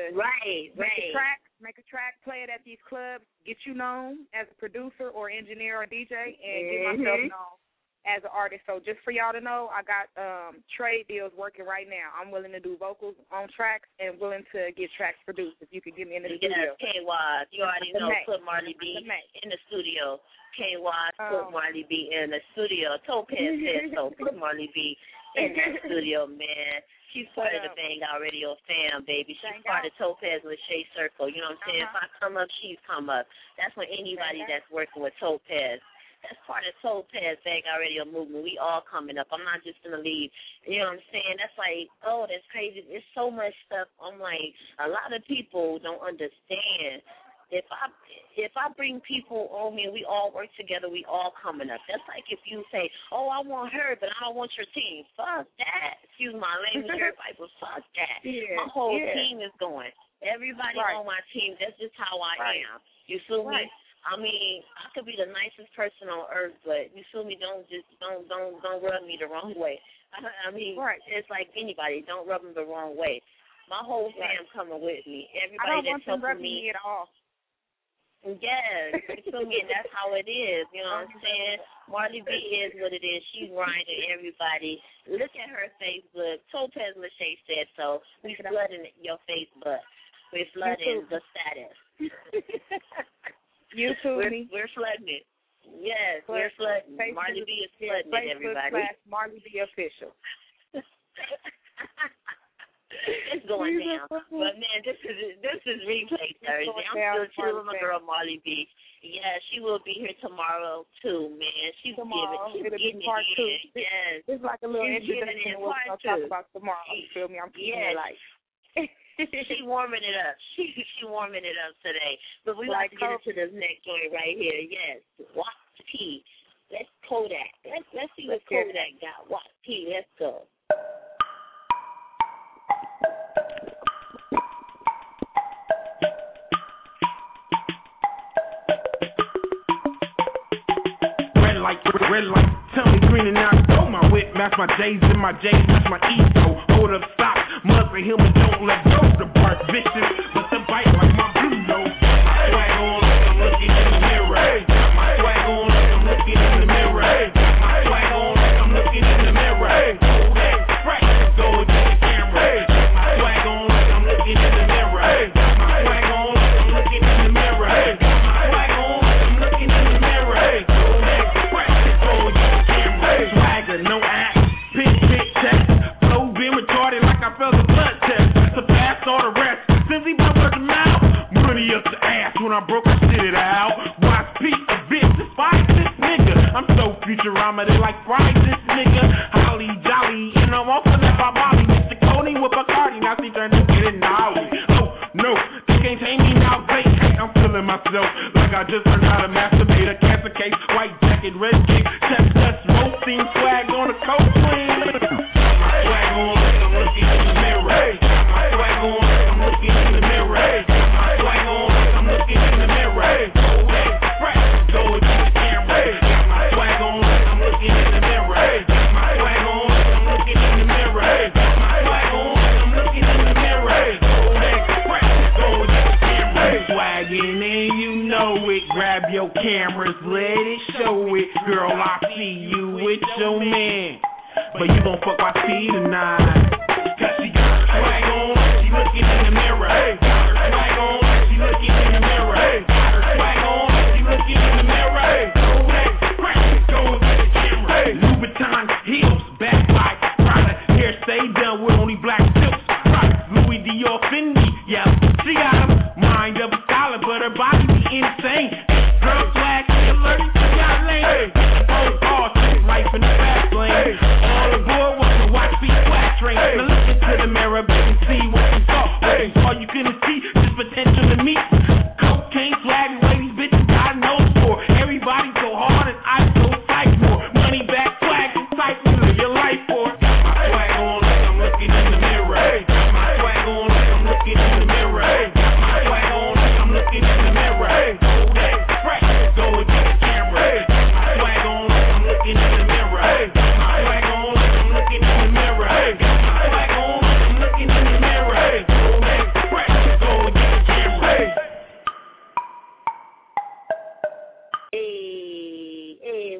make a track, play it at these clubs, get you known as a producer or engineer or DJ, and get myself known as an artist. So just for y'all to know, I got trade deals working right now. I'm willing to do vocals on tracks and willing to get tracks produced if you could get me in the studio. Yes, K-Wise. You already know, put Marley B in the studio. K-Wise, put Marley B in the studio. Topaz said so. Put Marley B in that studio, man. She's part of the Bang Out Radio fam, baby. She's part of Topaz Lachey Circle. You know what I'm saying? If I come up, she's come up. That's when anybody that's working with Topaz. That's part of Topaz Bang Out Radio movement. We all coming up. I'm not just going to leave. You know what I'm saying? That's like, oh, that's crazy. There's so much stuff. I'm like, a lot of people don't understand. If I bring people on me and we all work together, we all coming up. That's like if you say, oh, I want her, but I don't want your team. Fuck that. Excuse my language, everybody, but fuck that. My whole team is going. Everybody on my team, that's just how I am. You feel me? I mean, I could be the nicest person on earth, but you feel me? Don't rub me the wrong way. I mean, it's like anybody. Don't rub them the wrong way. My whole fam coming with me. Everybody that's helping me at all. Yes, you feel me? And that's how it is. You know what I'm saying? Marley B is what it is. She's grinding everybody. Look at her Facebook. Topaz Lachey said so. We flooding your Facebook. We're flooding the status. We're flooding it. Yes, we're flooding. Marley B is flooding it, everybody. Marley B official. It's going down. But, man, this is Replay Thursday. I'm still chilling with my girl, Marley B. Yeah, she will be here tomorrow, too, man. She's getting it part in. Yes. It's like a little introduction to what we'll talk about tomorrow. You feel me? I'm keeping it light. She warming it up. She warming it up today. But we like to get into this next joint right here. Yes. Watch P. Let's Kodak. Let's see what Kodak got. Watch P. Let's go. Red light, tell me green and I go. My whip match my J's and my J's match my ego. Hold up, stop, mother human, don't let go. The bark vicious, but the bite like my blue nose. My swag on like I'm looking in the mirror. My swag on like I'm looking in the mirror. My swag on like I'm looking in the mirror. Hold that fresh, go to the camera. My swag on like I'm looking in the mirror. My swag on like I'm looking in the mirror. My swag on like I'm looking in the mirror. Swagger, no act, pick check. Flow been retarded like I felt a blood test. Surpassed all the rest. Since he been working out, money up the ass when I broke I shit it out. Watch Pete, a bitch, despise this nigga. I'm so Futurama, they like fries this nigga. Holly jolly, and I'm off of that by Molly. Mr. Cody with Bacardi, now she turned to get it gnarly. Oh, no, they can't tame me now, vacate. I'm feeling myself like I just learned how to masturbate. A cancer case, white jacket, red kick, chest dust, roasting, swag on a coat swing. My swag on like I'm looking in the mirror. My swag on like I'm looking in the mirror. My swag on like I'm looking in the mirror. Hold that fresh, go to the camera. My swag on like I'm looking in the mirror. My swag on like I'm looking in the mirror. My swag on like I'm looking in the mirror. Hold that fresh, go to the camera. Swagging and you know it. Grab your cameras, let it show it. Girl, I see you with your man, but you gon' fuck my feet tonight. Cause she got her swag on, she looking in the mirror. Got her swag on, she looking in the mirror. Got her swag on, she looking in the mirror. Go that fresh, go to the camera. Louboutin heels, back like Prada. Hair stay done with only black silks. Louis Dior Fendi, yeah, she got a mind of a scholar, but her body be insane.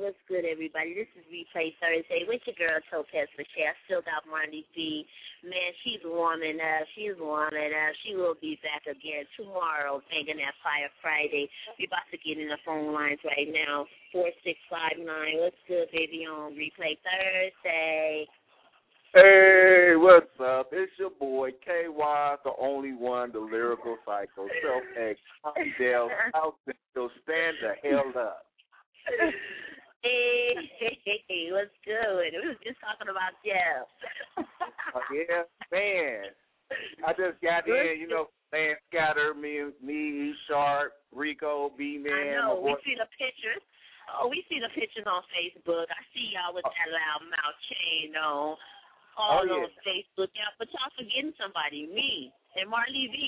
what's good, everybody? This is Replay Thursday with your girl, Topaz Lachey. I still got Marley B. Man, she's warming up. She will be back again tomorrow, banging that Fire Friday. We're about to get in the phone lines right now. 4659. What's good, baby, on Replay Thursday? Hey, what's up? It's your boy, KY, the only one, the lyrical psycho, self-ex, Dale, South Central, stand the hell up. Hey, what's good? We was just talking about Jeff. Yeah, man. I just got in, Lance Scatter, me, Sharp, Rico, B-Man. I know, we see the pictures. Oh, we see the pictures on Facebook. I see y'all with that loud mouth chain on. On Facebook, yeah, but y'all forgetting somebody, me and Marley V.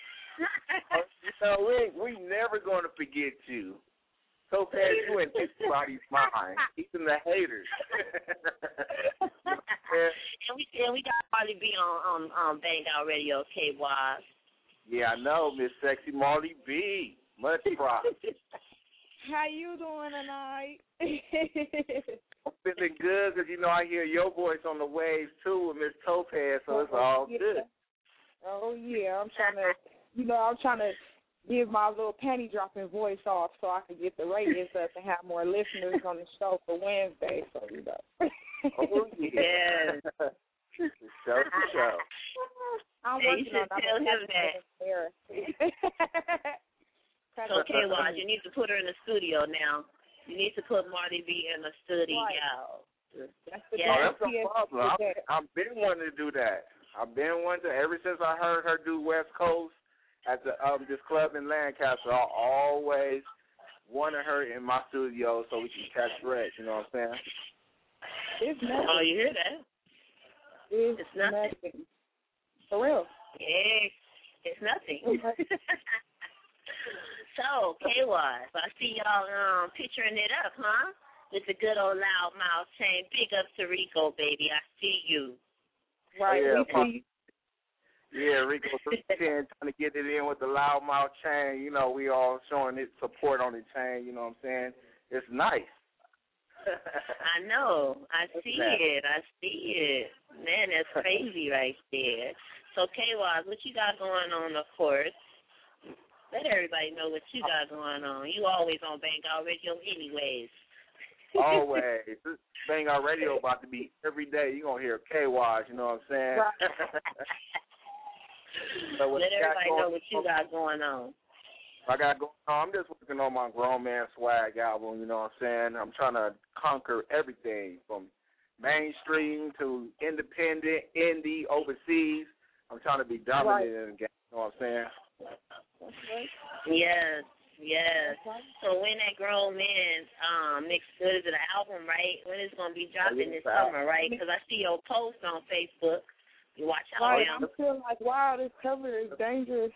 We never going to forget you. Topaz, you in everybody's mind, even the haters. and we got Marley V on Bang Out Radio, KY. Yeah, I know, Miss Sexy Marley B. Much props. How you doing tonight? I'm feeling good because, I hear your voice on the waves, too, with Miss Topaz, so it's all good. Oh, yeah. I'm trying to give my little panty dropping voice off so I can get the ratings up and have more listeners on the show for Wednesday. So, Oh, yeah. Show. Hey, I'm you working should on tell him that. So, KY, you need to put her in the studio now. You need to put Marley B in the studio. Right. That's no problem. I've been wanting to do that. I've been wanting to, ever since I heard her do West Coast at the this club in Lancaster. I always wanted her in my studio so we can catch wreck. You know what I'm saying? It's nothing. Oh, you hear that? It's nothing. For real. Yeah, it's nothing. So, KY, so I see y'all picturing it up, huh? With the good old loudmouth chain. Big up to Rico, baby. I see you. Right, we see you. Yeah, Rico trying to get it in with the loudmouth chain. We all showing it support on the chain. You know what I'm saying? It's nice. I know. I see it. Man, that's crazy right there. So, KY, what you got going on, of course? Let everybody know what you got going on. You always on Bang Out Radio anyways. Always. This Bang Out Radio about to be every day. You're going to hear KY, you know what I'm saying? So let everybody know what you got going on. I'm just working on my Grown Man Swag album, you know what I'm saying? I'm trying to conquer everything from mainstream to independent, indie, overseas. I'm trying to be dominant in the game, you know what I'm saying? Yes. So when that Grown Man mixed good, is it an album, right? When it's going to be dropping this summer, right? Because I see your post on Facebook. You watch out now. I feel like, wow, this cover is dangerous.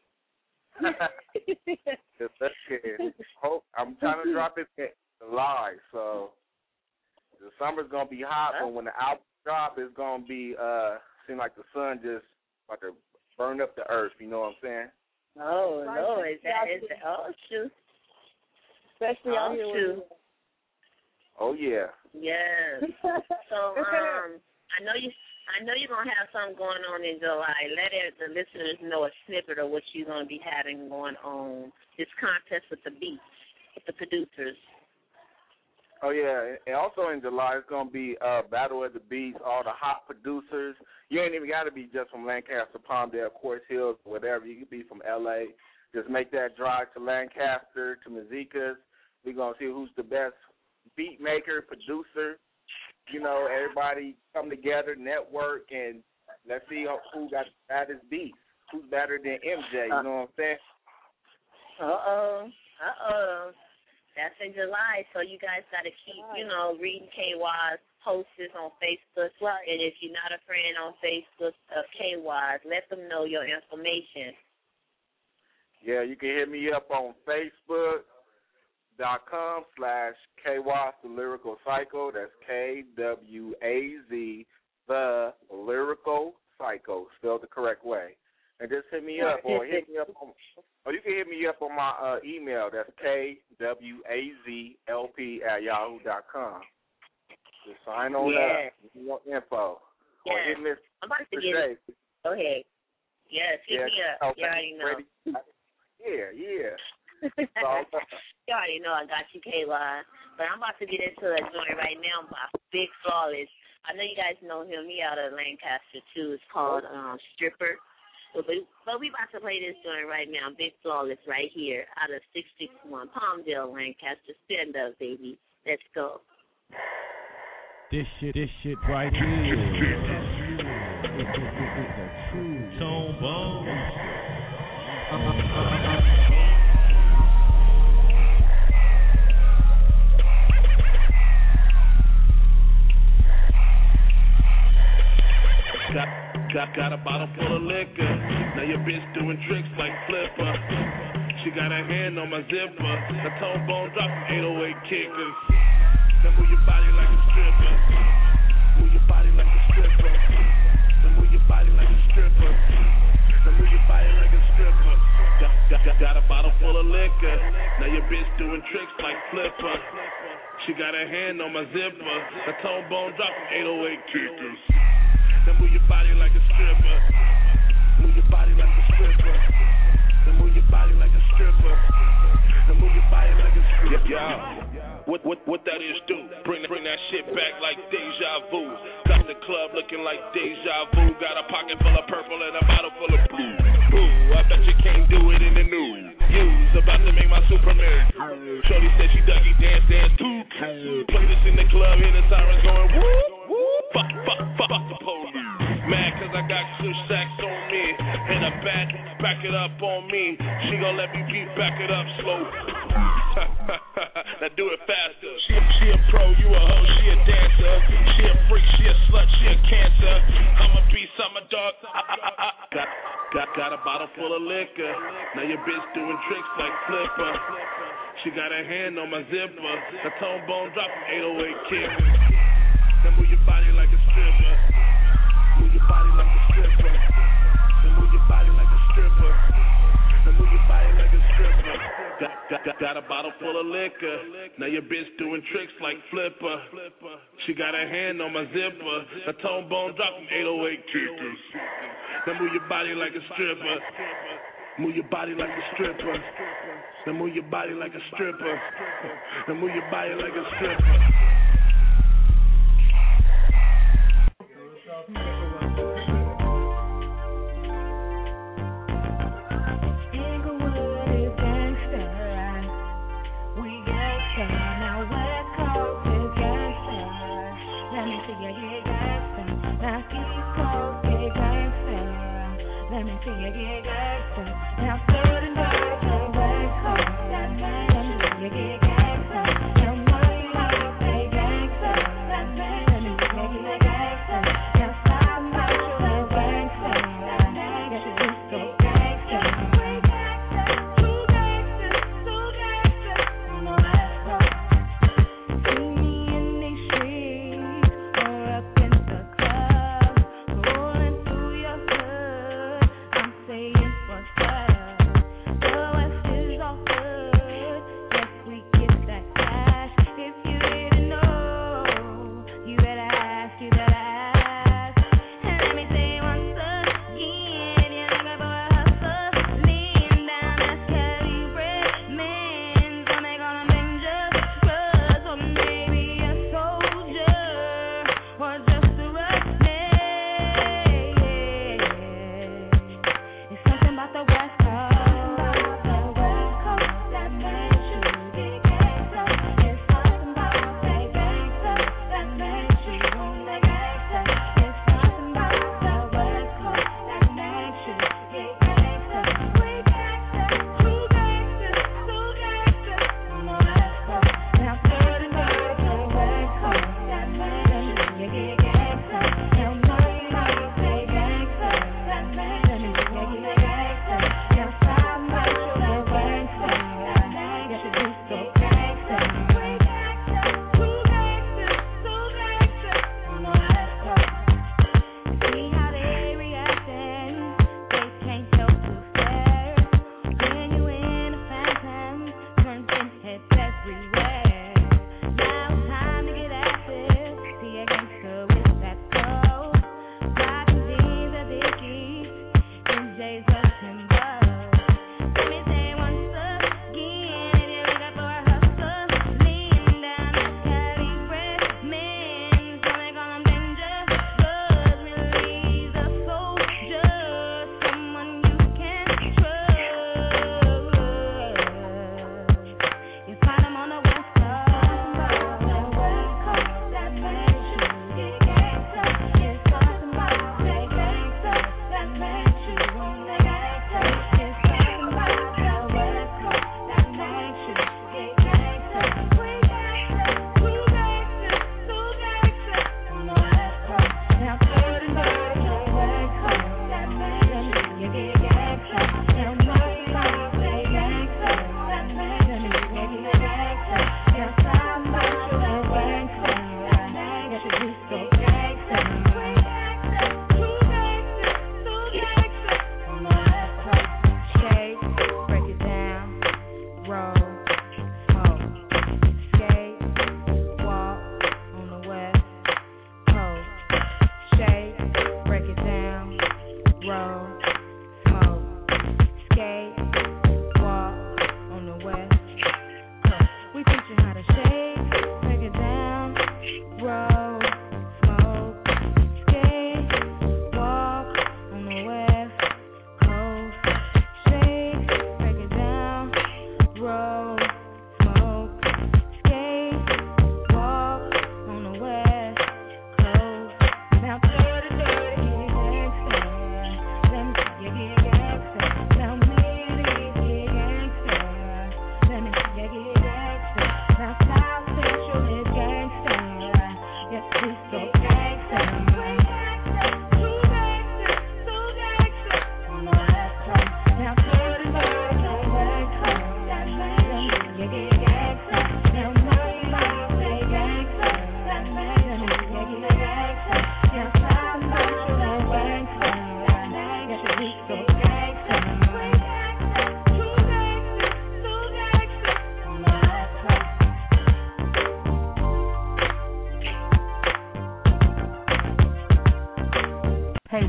I'm trying to drop it live, so the summer's going to be hot, but when the album drop, it's going to be, seem like the sun just about to burn up the earth, you know what I'm saying? Oh, no, is that, oh, shoot. Especially out here. Oh, yeah. Yes. So, I know you're going to have something going on in July. Let the listeners know a snippet of what you're going to be having going on. This contest with the beats, with the producers. Oh, yeah. And also in July, it's going to be Battle of the Beats, all the hot producers. You ain't even got to be just from Lancaster, Palmdale, Quartz Hills, whatever. You can be from L.A. Just make that drive to Lancaster, to Mazekas. We're going to see who's the best beat maker, producer. Everybody come together, network, and let's see who got the baddest beats. Who's better than MJ, you know what I'm saying? Uh-oh. That's in July, so you guys got to keep, reading KY's posts on Facebook. Right. And if you're not a friend on Facebook of KY's, let them know your information. Yeah, you can hit me up on Facebook.com/KWAZ the Lyrical Psycho. That's KWAZ the Lyrical Psycho, spelled the correct way. and just hit me up, or you can hit me up on my email. That's kwazlp@yahoo.com. Just sign on up if you want info. Yeah. Or hit me. I'm about to get it. Go ahead. Yes, hit me up. Okay. You already know. Yeah. You already know I got you, KY. But I'm about to get into a joint right now by Big Flawless. I know you guys know him. He out of Lancaster, too. It's called Stripper. But we about to play this joint right now. Big Flawless right here out of 661 Palmdale, Lancaster. Stand up, baby. Let's go. This shit right here. Tone Bone. Got a bottle full of liquor. Now your bitch doing tricks like Flipper. She got her hand on my zipper. The Tone Bone dropping 808 kickers. Now move your body like a stripper. Move your body like a stripper. Now move your body like a stripper. Now move your body like a stripper. Got a bottle full of liquor. Now your bitch doing tricks like Flipper. She got her hand on my zipper. The Tone Bone dropping 808 kickers. Now move your body like a stripper. Move your body like a stripper. Now move your body like a stripper. Now move your body like a stripper. Yeah. What that is do? Bring that shit back like deja vu. Got the club looking like deja vu. Got a pocket full of purple and a bottle full of blue. Boo, I bet you can't do it in the news. You's about to make my Superman. Shorty said she duggy dance too. Play this in the club, hear the sirens going whoop, whoop. Fuck the police. Mad cause I got two sacks on me. And a back it up on me. She gon' let me beat, back it up slow. Now do it faster. She a pro, you a hoe, she a dancer. She a freak, she a slut, she a cancer. I'm a beast, I'm a dog. Got a bottle full of liquor. Now your bitch doing tricks like Flipper. She got her hand on my zipper. The Tone Bone dropping 808 kickers. Now move your body like a stripper. Move your body like a stripper. Now move your body like a stripper. Now move your body like a stripper. Got a bottle full of liquor. Now your bitch doing tricks like Flipper. She got her hand on my zipper. The Tone Bone dropping 808 kickers. Now move your body like a stripper. Move your body like a stripper. Now move your body like a stripper. Now move your body like a stripper. Saying what's up.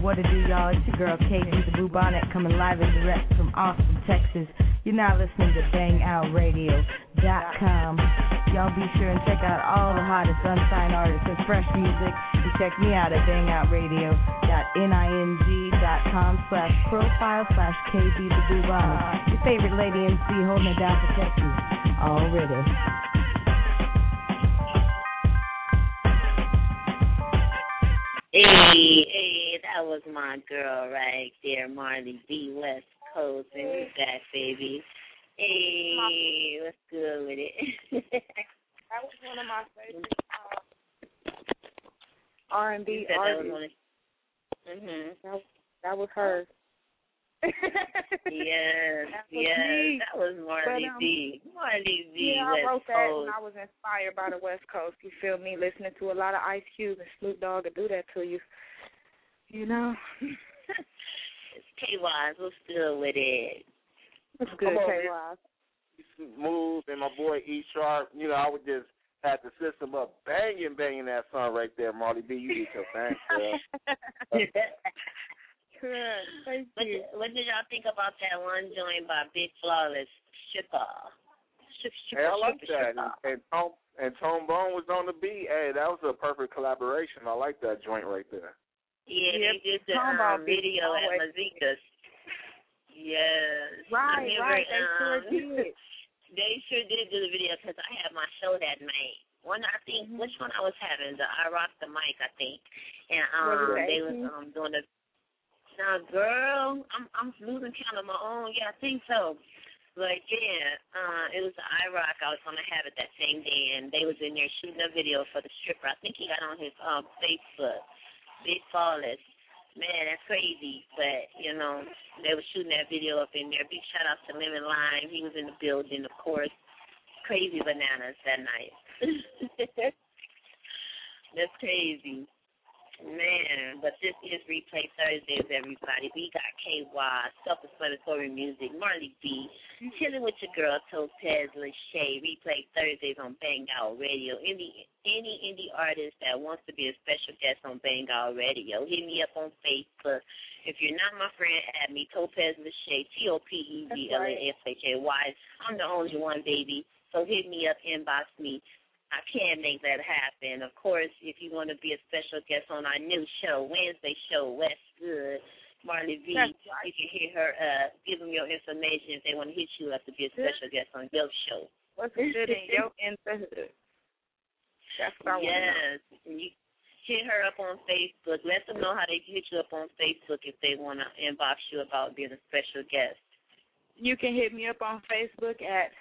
what it do, y'all? It's your girl KG the Bubonic coming live and direct from Austin, Texas. You're now listening to BangOutRadio.com. Y'all be sure and check out all the hottest unsigned artists and fresh music. And check me out at bangoutradio.ning.com/profile/KB the Bubonic. Your favorite lady MC holding it down for Texas already. Hey, that was my girl right there, Marley B, West Coast, and we back, baby. Hey, what's good with it? That was one of my favorite R&B artists. That was her. Yes, that was Marley B. Marley B. Yeah, West I wrote that Coast. and I was inspired by the West Coast. You feel me? Listening to a lot of Ice Cube and Snoop Dogg to do that to you. You know? It's K-Wise. What's good with it? What's good, K-Wise? Smooth and my boy E-Sharp. You know, I would just have the system up banging that song right there, Marley B. You did your thing, girl. Good. Thank you. What did y'all think about that one joint by Big Flawless, Stripper? Hey, I like that. And Tone Bone was on the beat. Hey, that was a perfect collaboration. I like that joint right there. Yeah, they did the video at Mazika's. Yes. Right, they sure did. They sure did do the video because I had my show that night. Which one I was having? The I Rock the Mic, I think. And they was doing the. Now, girl, I'm losing count of my own. Yeah, I think so. But yeah, it was the I Rock I was gonna have it that same day, and they was in there shooting a video for the stripper. I think he got on his Facebook. Big Flawless. Man, that's crazy. But, you know, they were shooting that video up in there. Big shout out to Lemon Lime. He was in the building, of course. Crazy bananas that night. That's crazy. Man, but this is Replay Thursdays, everybody. We got KY, self-explanatory music, Marley B, chilling with your girl, Topaz Lachey. Replay Thursdays on Bang Out Radio. Any indie artist that wants to be a special guest on Bang Out Radio, hit me up on Facebook. If you're not my friend, add me, Topaz Lachey, TOPEZLASHAY. I'm the only one, baby. So hit me up, inbox me. I can make that happen. Of course, if you want to be a special guest on our new show, Wednesday show, West Good, Marley V, you can hit her up, give them your information if they want to hit you up to be a special guest on your show. What's good in your interest? That's what I want to know. Yes. You hit her up on Facebook. Let them know how they can hit you up on Facebook if they want to inbox you about being a special guest. You can hit me up on Facebook at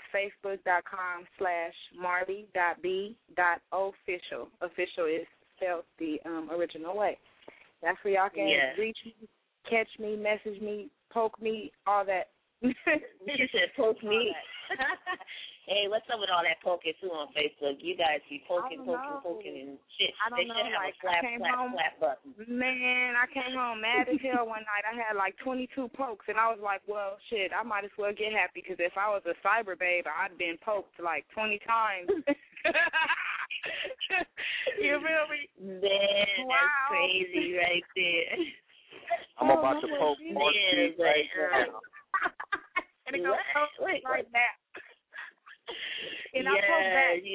facebook.com/marley.b.official. Official is spelled the original way. That's where y'all can reach me, catch me, message me, poke me, all that. She said poke me. Hey, what's up with all that poking, too, on Facebook? You guys be poking and shit. They should have a slap button. Man, I came home mad as hell one night. I had like 22 pokes, and I was like, well, shit, I might as well get happy, because if I was a cyber babe, I'd been poked like 20 times. You feel me? Man, that's crazy right there. I'm about to poke more shit right now. And it goes right now. And I'll poke back.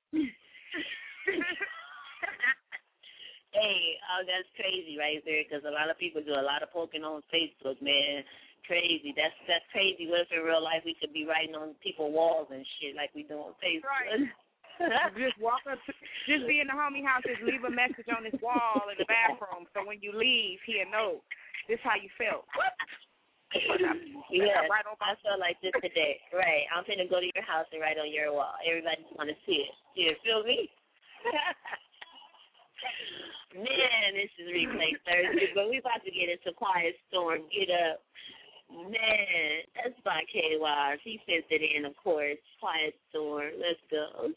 Hey, that's crazy right there, because a lot of people do a lot of poking on Facebook, man. Crazy. That's crazy. What if in real life we could be writing on people's walls and shit like we do on Facebook? Right. Just walk up, just be in the homie house, just leave a message on his wall in the bathroom, so when you leave, he'll know this how you felt. Yeah, I felt like this today. Right. I'm finna go to your house and write on your wall. Everybody just want to see it. You feel me? Man, this is Replay Thursday, but we about to get into Quiet Storm. Get up. Man, that's by KY. He sent it in, of course. Quiet Storm. Let's go.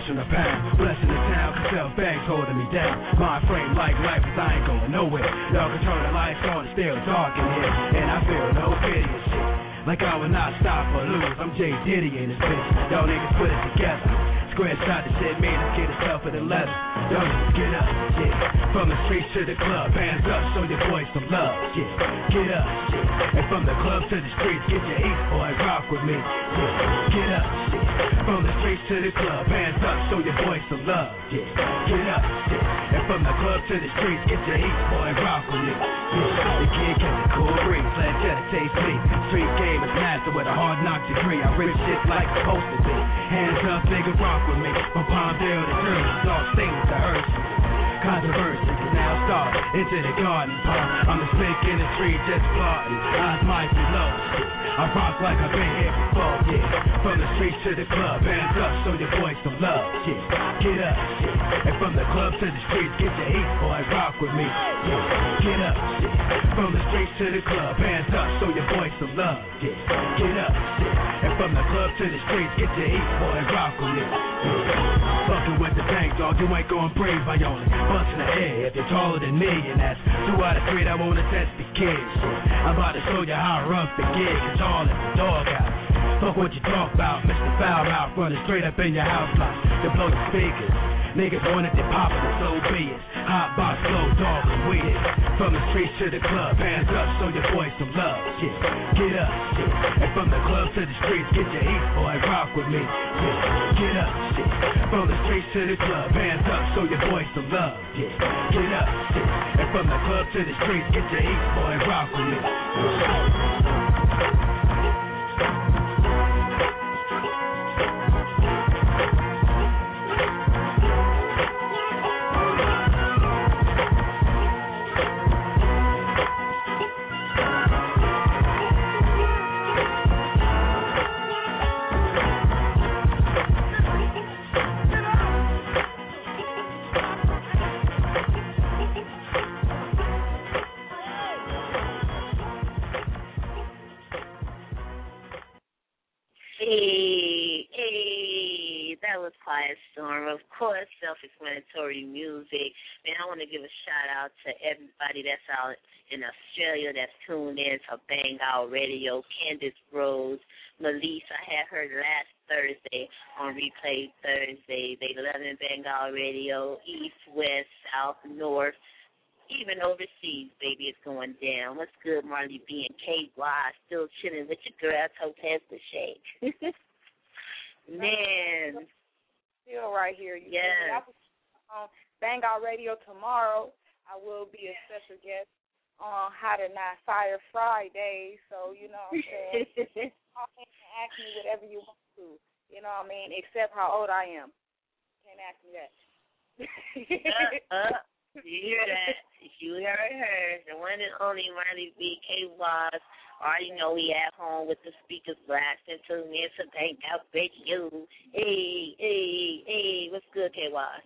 pushing the pound. Blessing the town, cause self-bags holding me down. Mind frame like life, cause I ain't going nowhere. Y'all can turn the lights on, it's still dark in here. And I feel no pity and shit. Like I will not stop or lose. I'm Jay Diddy in this bitch. Y'all niggas put it together. Square shot the shit, man, let's get itself in the leather. Y'all niggas get up, shit. From the streets to the club, hands up, show your boys some love, shit. Get up, shit. And from the club to the streets, get your east boy, rock with me, shit. Get up, shit. From the streets to the club, hands up, show your boys some love, shit. Get up, shit. And from the club to the streets, get your east boy, rock with me, shit. The kid catch a cool breeze, let cheddar taste me. Street game is master with a hard knock degree. I rip shit like supposed to be. Hands up, nigga, rock with me. From Palmdale to Jersey, all stains to Hershey. Controversy can now start into the garden park. I'm the snake in the street just plotting. Eyes might be low. I rock like I've been here before, yeah. From the streets to the club, hands up, show your boys some love, yeah. Get up, yeah. And from the club to the streets, get your east boy, rock with me, yeah. Get up, yeah. From the streets to the club, hands up, show your boys some love, yeah. Get up, yeah. And from the club to the streets, get your east boy, rock with me, yeah. Fucking with the bank, dog, you ain't gon' breathe. I only bust in the air if you're taller than me, and that's 2 out of 3 that wanna test the kid. Shit. I'm about to show you how I rough the gig. It's all in the dog out. Fuck what you talk about, Mr. Foul Mouth, running straight up in your house like to blow the speakers. Niggas wanted to pop it, so be it. Hot box, slow dog, and we it. From the streets to the club, hands up, show your boys some love, shit. Get up, shit. And from the club to the streets, get your east boy, rock with me, shit. Get up, shit. From the streets to the club, hands up, show your boys some love, yeah. Get up, shit. And from the club to the streets, get your east boy, rock with me. Quiet Storm, of course, self-explanatory music. Man, I want to give a shout out to everybody that's out in Australia that's tuned in to Bang Out Radio. Candace Rose, Melise, I had her last Thursday on Replay Thursday. They loving Bang Out Radio, East, West, South, North, even overseas, baby, it's going down. What's good, Marley B and KY? Still chilling with your girl, Topaz the Shake. Man. Still right here. Yeah. On Bang Out Radio tomorrow, I will be a special guest on Hot or Not Fire Friday. So, you know what I'm saying? Ask me whatever you want to. You know what I mean? Except how old I am. Can't ask me that. You hear that? You heard her. The one and only Marley B. K. Wise. Already know we at home with the speakers blasting to me. It's a Bang Out Radio. Hey, what's good, K. Wise?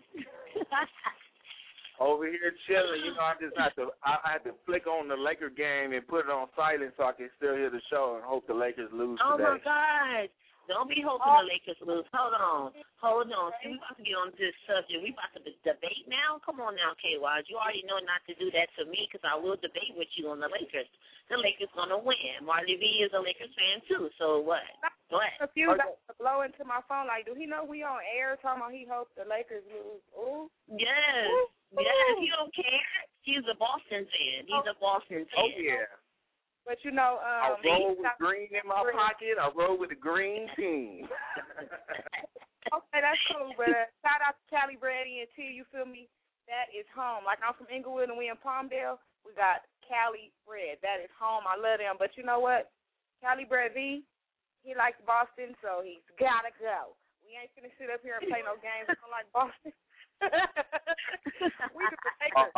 Over here chilling. You know, I had to flick on the Laker game and put it on silent so I can still hear the show and hope the Lakers lose today. Oh, my God. Don't be hoping the Lakers lose. Hold on. See, we about to get on this subject. We about to debate now? Come on now, K-Wise. You already know not to do that to me because I will debate with you on the Lakers. The Lakers going to win. Marley V is a Lakers fan, too. So what? What? A few blow into my phone like, do he know we on air talking about he hopes the Lakers lose? Ooh. Yes. Ooh. Yes, he don't care. He's a Boston fan. Oh, yeah. But, you know, I roll with green in my pocket. I roll with the green team. Okay, that's cool. But shout out to Cali Bread ENT, you feel me? That is home. Like, I'm from Inglewood and we in Palmdale. We got Cali Bread. That is home. I love them. But you know what? Cali Bread V, he likes Boston, so he's got to go. We ain't finna sit up here and play no games. We don't like Boston. We the Lakers.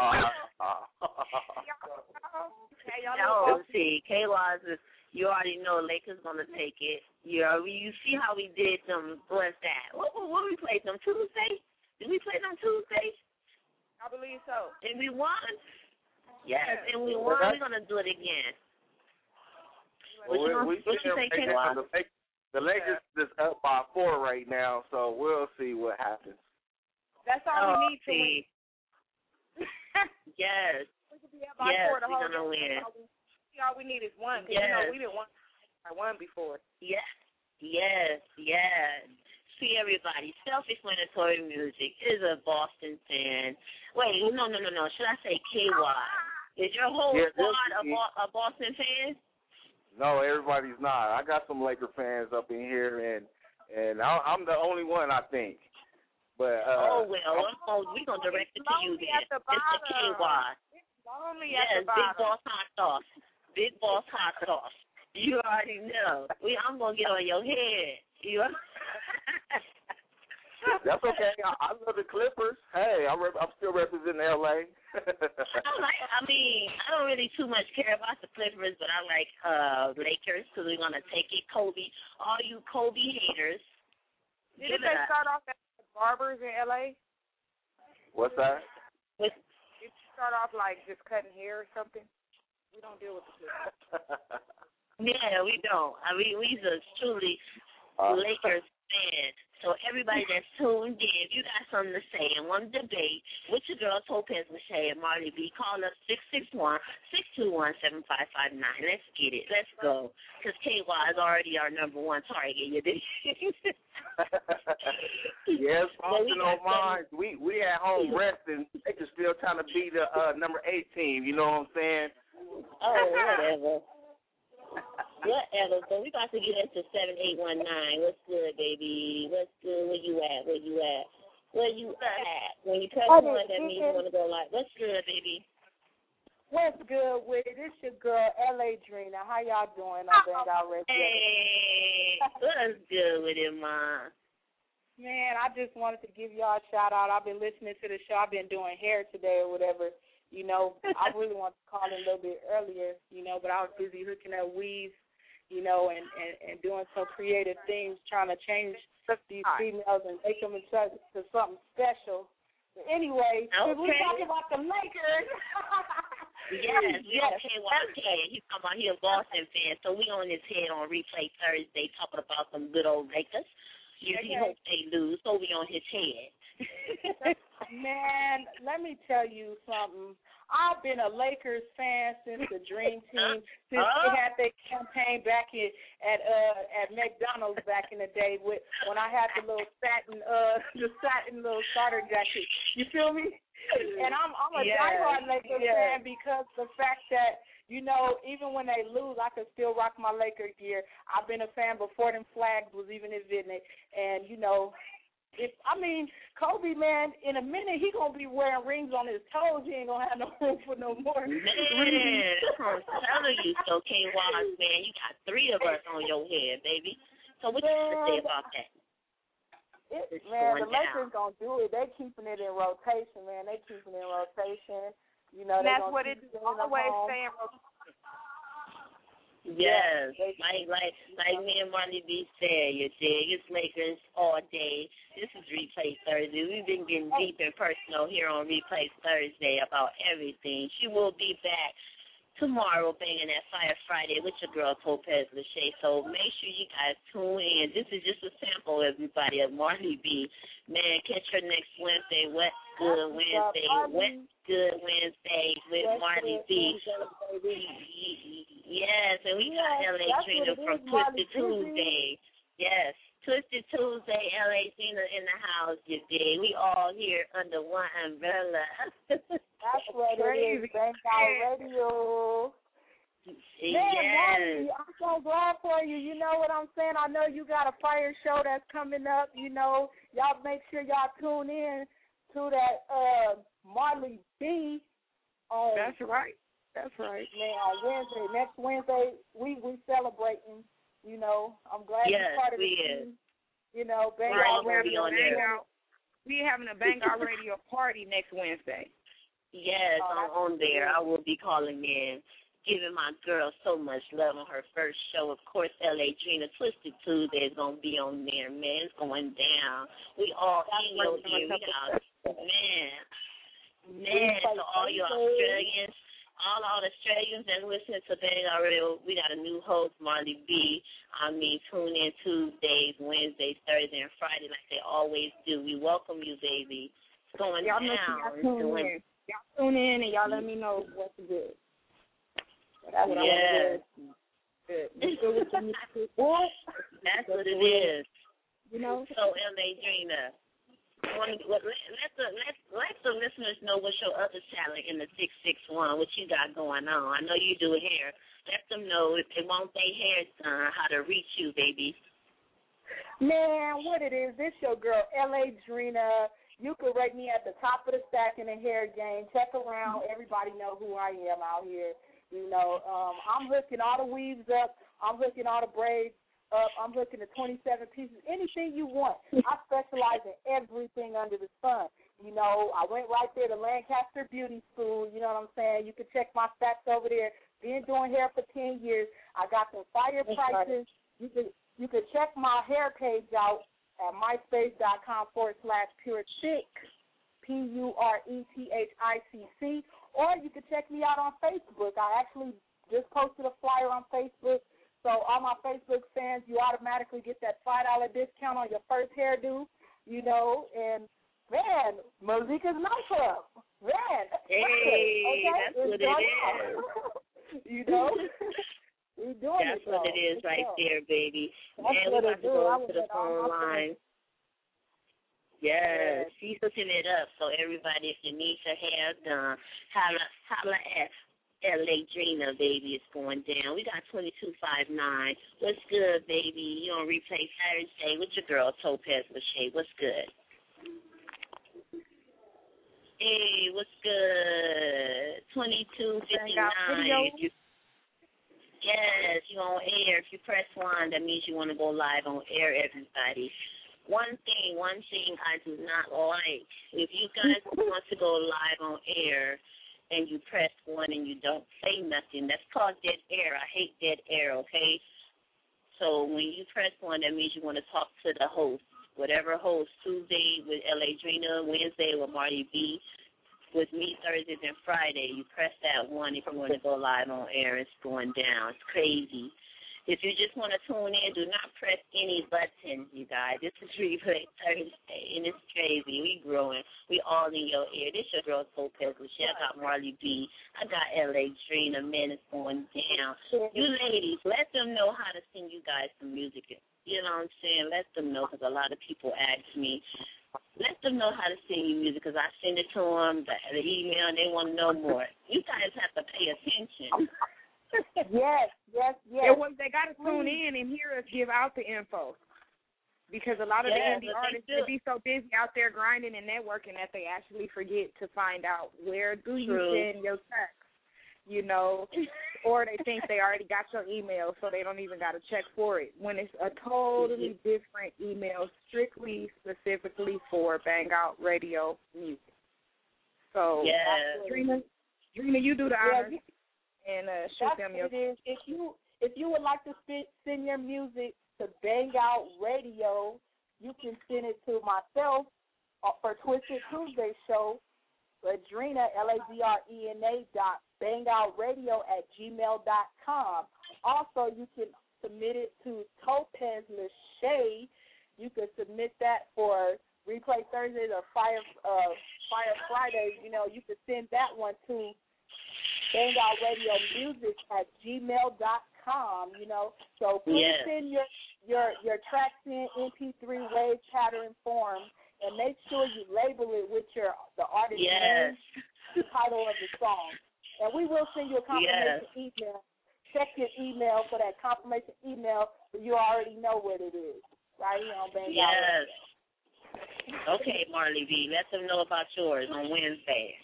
No, see, K-Wise is, you already know Lakers gonna take it. You see how we did them. What's that? What we played them Tuesday? Did we play them Tuesday? I believe so. And we won. Yes, and we won. We're gonna do it again. What you say, K-Wise? The Lakers is up by 4 right now, so we'll see what happens. That's all we need to see. win. Yes. We could be up by Yes, 4 the we're whole gonna game. win. All we need is one. 'Cause, Yes. you know, we didn't won before. Yes. See, everybody, self-explanatory music is a Boston fan. Wait, no. Should I say KY? Is your whole squad a Boston fan? No, everybody's not. I got some Laker fans up in here, and I'm the only one, I think. But we're gonna direct it to you then. It's the KY. Lonely yes, at the Big Boss Hot Sauce. Big Boss Hot Sauce. You already know. I'm gonna get on your head. That's okay. I love the Clippers. Hey, I'm still representing LA. I don't really too much care about the Clippers, but I like Lakers because we're gonna take it. Kobe, all you Kobe haters. Didn't they start off at barbers in LA? What's that? Did you start off like just cutting hair or something? We don't deal with the Clippers. Yeah, we don't. We's a truly Lakers fan. So everybody that's tuned in, if you got something to say and want to debate with your girl Topaz Lachey and Marley B, call us 661-621-7559. Let's get it. Let's go. Because KY is already our number one target. You dig? Yes, Boston on mine. We at home resting. They can still trying to be the number 8 team. You know what I'm saying? Oh, whatever. Whatever. So we about to get into 7819. What's good, baby? What's good? Where you at? Where you at? When you press one, that means you want to go like, what's good, baby? What's good with it? It's your girl, L.A. Drina. How y'all doing on Bang Out Radio? Hey, what's good with it, Ma? Man, I just wanted to give y'all a shout-out. I've been listening to the show. I've been doing hair today or whatever. You know, I really wanted to call in a little bit earlier, you know, but I was busy hooking up weaves, you know, and doing some creative things, trying to change these females and make them into something special. But anyway, we're talking about the Lakers. Yes, okay. He's talking about he's a Boston fan, so we on his head on Replay Thursday talking about some good old Lakers. He hopes they lose, so we on his head. Man, let me tell you something. I've been a Lakers fan since the Dream Team, since they had their campaign back at McDonald's back in the day when I had the little satin little starter jacket. You feel me? And I'm a diehard Lakers fan because the fact that, you know, even when they lose, I can still rock my Laker gear. I've been a fan before them flags was even invented, and you know. Kobe, man, in a minute, he going to be wearing rings on his toes. He ain't going to have no room for no more. Man, that's what I'm telling you. So, K-Wise, man, you got 3 of us on your head, baby. So what you have to say about that? Man, the Lakers going to do it. They're keeping it in rotation, man. They're keeping it in rotation. You know, that's what it always saying. Yes, like me and Marley B said, you dig, it's Lakers all day. This is Replay Thursday. We've been getting deep and personal here on Replay Thursday about everything. She will be back tomorrow banging that Fire Friday with your girl Topaz Lachey. So make sure you guys tune in. This is just a sample, everybody, of Marley B. Man, catch her next Wednesday. What's Good Wednesday? What's Good Wednesday with Marley B. Yes, and we got L.A. Drina from Twisted Tuesday. Yes, Twisted Tuesday, L.A. Drina in the house, you dig. We all here under one umbrella. That's what it is. Bang Out Radio. Man, I'm so glad for you. You know what I'm saying? I know you got a fire show that's coming up. You know, y'all make sure y'all tune in to that Marley B. That's right. That's right. Man, on Wednesday, next Wednesday, we celebrating. You know, I'm glad you're part of the team. You know, Bang Out Radio. We having a Bang Out Radio party next Wednesday. Yes, I'm on there. I will be calling in, giving my girl so much love on her first show. Of course, L.A. Drina Twisted Tuesday is going to be on there, man. It's going down. We all in your ear. Man, so all you Australians, all Australians that listen to Bang Out Radio, we got a new host, Marley B. Tune in Tuesdays, Wednesdays, Thursdays, and Friday like they always do. We welcome you, baby. It's going y'all down. Y'all tune in and y'all let me know what's good. That's what I want to do. That's what it is. You know. So LA Drina, let the listeners know what's your other talent in the 661. What you got going on? I know you do hair. Let them know if they want their hair done, how to reach you, baby. Man, what it is? This your girl LA Drina. You can rate me at the top of the stack in the hair game. Check around. Everybody know who I am out here. You know, I'm hooking all the weaves up. I'm hooking all the braids up. I'm hooking the 27 pieces. Anything you want. I specialize in everything under the sun. You know, I went right there to Lancaster Beauty School. You know what I'm saying? You can check my stats over there. Been doing hair for 10 years. I got some fire prices. You can check my hair page out at myspace.com/purechick, PURETHICC. Or you can check me out on Facebook. I actually just posted a flyer on Facebook. So all my Facebook fans, you automatically get that $5 discount on your first hairdo, you know. And, man, Malika's nightclub. Man. Hey, okay? that's what it is. You know? We're doing that's what it is right there, baby. That's and we what about to go to the phone line. Yes, she's hooking it up. So everybody, if you need your hair done, holla at LA Drina, baby. It's going down. We got 2259. What's good, baby? You on Replay Thursday with your girl Topaz Lachey. What's good? Hey, what's good? 2259. Yes, you on air. If you press 1, that means you want to go live on air, everybody. One thing I do not like, if you guys want to go live on air and you press 1 and you don't say nothing, that's called dead air. I hate dead air, okay? So when you press 1, that means you want to talk to the host. Whatever host, Tuesday with LA Drina, Wednesday with Marty B, with me Thursdays and Friday, you press that 1 if you want to go live on air. It's going down. It's crazy. If you just want to tune in, do not press any buttons, you guys. This is Replay Thursday, and it's crazy. We growing. We all in your ear. This your girl, Topaz Lachey. I got Marley B. I got LA Drina. Man, it's going down. You ladies, let them know how to sing you guys some music. You know what I'm saying? Let them know, because a lot of people ask me. Let them know how to sing you music, because I send it to them, the email, and they want to know more. You guys have to pay attention. Yes. They got to tune in and hear us give out the info, because a lot of the indie artists, they be so busy out there grinding and networking that they actually forget to find out where do you send your tracks, you know, or they think they already got your email, so they don't even got to check for it, when it's a totally different email specifically for Bang Out Radio music. So, Drina, you do the honors. And shoot them your. If you would like to send your music to Bang Out Radio, you can send it to myself for Twisted Tuesday show, Ladrina, LADRENA .bangoutradio@gmail.com. Also, you can submit it to Topaz Lachey. You can submit that for Replay Thursdays or Fire Fridays. You know, you can send that one to bangoutradio@gmail.com, you know. So please send your tracks in MP3 wave pattern form, and make sure you label it with the artist name, the title of the song. And we will send you a confirmation email. Check your email for that confirmation email, so you already know what it is. Right here on Bang Out Radio. Okay, Marley B, let them know about yours on Wednesday.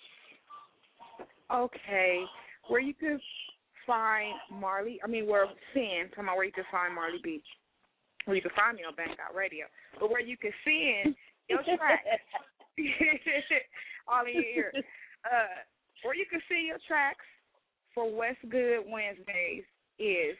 Okay, where you can find Marley, where you can find Marley B. Where you can find me on Bang Out Radio. But where you can send your tracks, all in your ear, where you can send your tracks for What's Good Wednesdays is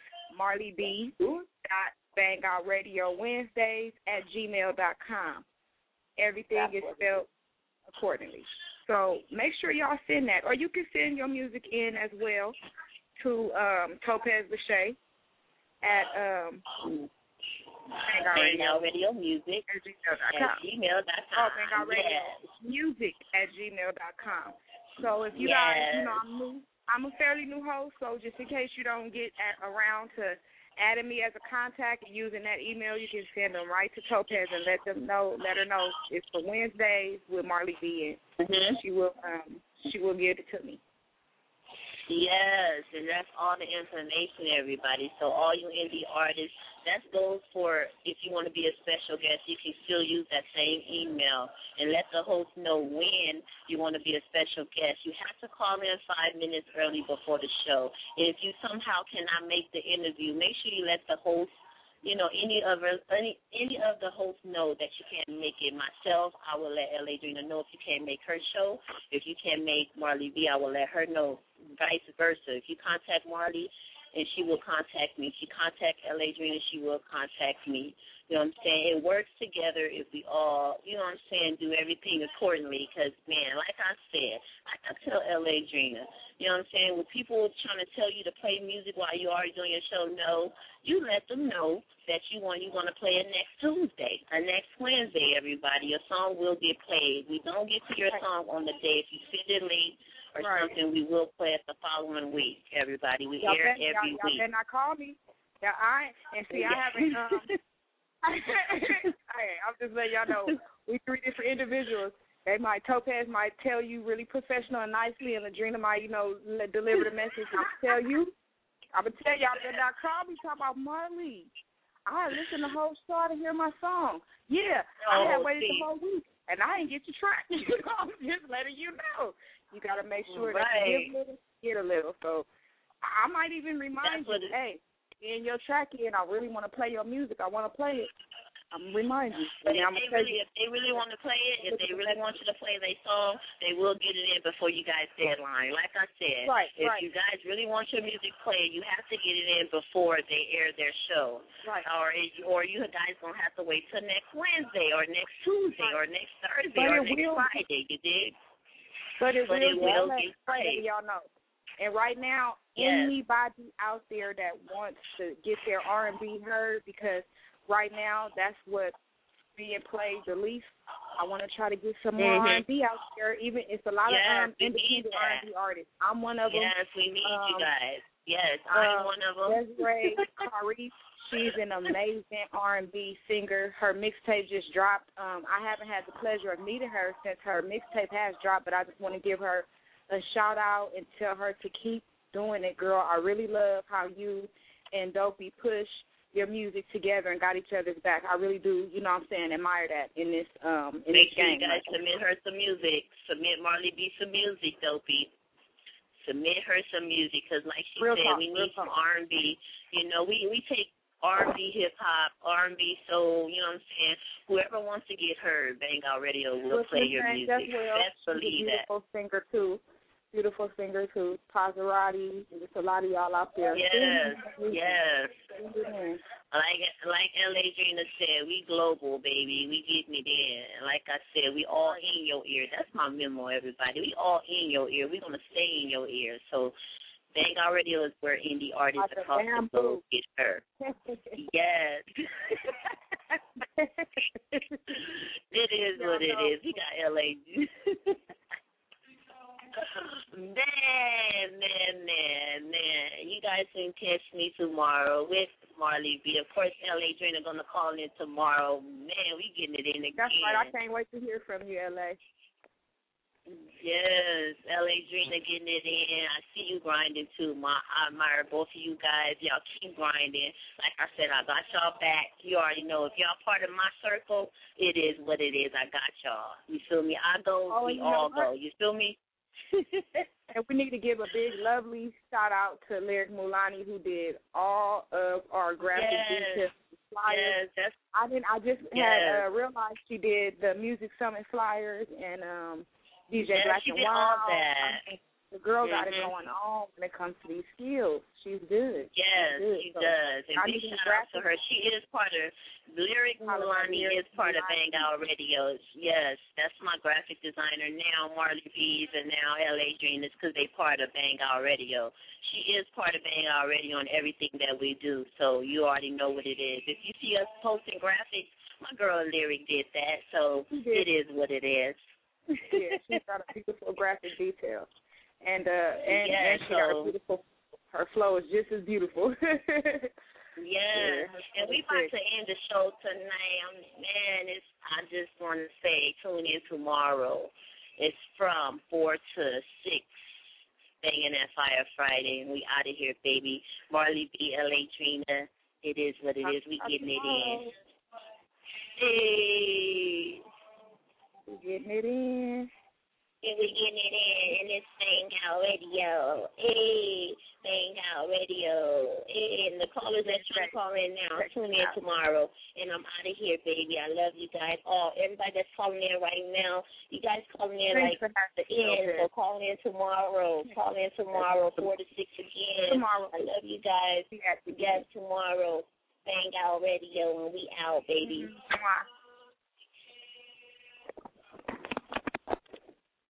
marleyb.bangoutradiowednesdays@gmail.com. Everything is spelled accordingly. So make sure y'all send that. Or you can send your music in as well to Topaz Lachey at Bang Out Radio Music at gmail.com. Oh, Bang Out Radio Music at gmail.com. So if you guys, I'm a fairly new host, so just in case you don't get around to adding me as a contact and using that email, you can send them right to Topaz and let her know it's for Wednesdays with Marley B. And she will give it to me. Yes, and that's all the information, everybody. So all you indie artists, that goes for if you want to be a special guest, you can still use that same email and let the host know when you want to be a special guest. You have to call in 5 minutes early before the show. And if you somehow cannot make the interview, make sure you let the host, any of the hosts know that you can't make it. Myself, I will let L.A. Drina know if you can't make her show. If you can't make Marley B, I will let her know. Vice versa. If you contact Marley, and she will contact me. If she contacts L.A. Drina, she will contact me. You know what I'm saying? It works together if we all, you know what I'm saying, do everything accordingly. Because, man, like I said, like I tell L.A. Drina, you know what I'm saying, when people trying to tell you to play music while you're already doing your show, no, you let them know that you're going to play it next Tuesday or next Wednesday, everybody. Your song will get played. We don't get to your song on the day. If you send it late or something, we will play it the following week, everybody. We air every week. Y'all better not call me. Yeah, I haven't. I'm just letting y'all know, we 3 different individuals. Topaz might tell you really professional and nicely, and Ladrina might, deliver the message. I'm gonna tell y'all better not call me talking about Marley. I listened to the whole show to hear my song. Yeah, I had waited the whole week, and I didn't get your track. I'm just letting you know. You got to make sure that you give a little, get a little. So I might even remind you, hey, in your track in, I really want to play your music. I want to play it. I'm remind you. But if they really want to play it, if they really want you to play their song, they will get it in before you guys' deadline. Like I said, if you guys really want your music played, you have to get it in before they air their show. Right. Or you guys going to have to wait till next Wednesday or next Tuesday or next Thursday or next Friday, you dig? But it will get played. Y'all know. And right now, anybody out there that wants to get their R&B heard, because right now that's what's being played the least. I want to try to get some more R&B out there. Even it's a lot of independent R&B artists. I'm one of them. Yes, we need you guys. Yes, I'm one of them. Desiree Kari, she's an amazing R&B singer. Her mixtape just dropped. I haven't had the pleasure of meeting her since her mixtape has dropped, but I just want to give her a shout out and tell her to keep doing it, girl. I really love how you and Dopey push your music together and got each other's back. I really do, admire that in this Make sure game. You guys submit her some music. Submit Marley B some music, Dopey. Submit her some music, because like she said, we need some R&B. We take R&B, hip-hop, R&B, soul, you know what I'm saying? Whoever wants to get heard, Bang Out Radio will play your music. Best believe that. Beautiful singer too. Pazarati. There's a lot of y'all out there. Yes. Like L.A. Drina said, we global, baby. We getting it in. Like I said, we all in your ear. That's my memo, everybody. We all in your ear. We're going to stay in your ear. So Bang Out Radio is where indie artists across the globe get heard. Yes. It is what it is. We got L.A. Man. You guys can catch me tomorrow with Marley B. Of course, L.A. Drina going to call in tomorrow. Man, we getting it in again. That's right. I can't wait to hear from you, L.A. Yes, L.A. Drina getting it in. I see you grinding, too. I admire both of you guys. Y'all keep grinding. Like I said, I got y'all back. You already know. If y'all part of my circle, it is what it is. I got y'all. You feel me? I go, we all go. You feel me? And we need to give a big, lovely shout-out to Lyric Mulani, who did all of our graphic details. Flyers. Yes, I just had realized she did the Music Summit flyers and DJ Black and White. All that. The girl got it going on when it comes to these skills. She's good. Yes, she does. And big shout out to her. She is part of Lyric Milani is part of Bang Out Radio. Yes, that's my graphic designer now, Marley B's, and now L.A. Dream is because they part of Bang Out Radio. She is part of Bang Out Radio on everything that we do, so you already know what it is. If you see us posting graphics, my girl Lyric did that, so it is what it is. Yeah, she's got a beautiful graphic detail. And she got a beautiful. Her flow is just as beautiful. Yeah, and we about to end the show tonight. I just want to say, tune in tomorrow. It's from 4 to 6, Banging That Fire Friday, and we out of here, baby. Marley B, L.A. Trina. It is what it is. We getting it in. Hey, we getting it in. Yeah, we getting it in, and it's Bang Out Radio. Hey, Bang Out Radio. Hey, and the callers that try to call in now, tune in tomorrow. And I'm out of here, baby. I love you guys. Oh, everybody that's calling in right now, you guys calling in like the end, so call in tomorrow. Call in tomorrow, 4 to 6 again. Tomorrow. I love you guys. Yes, tomorrow. Bang Out Radio, and we out, baby.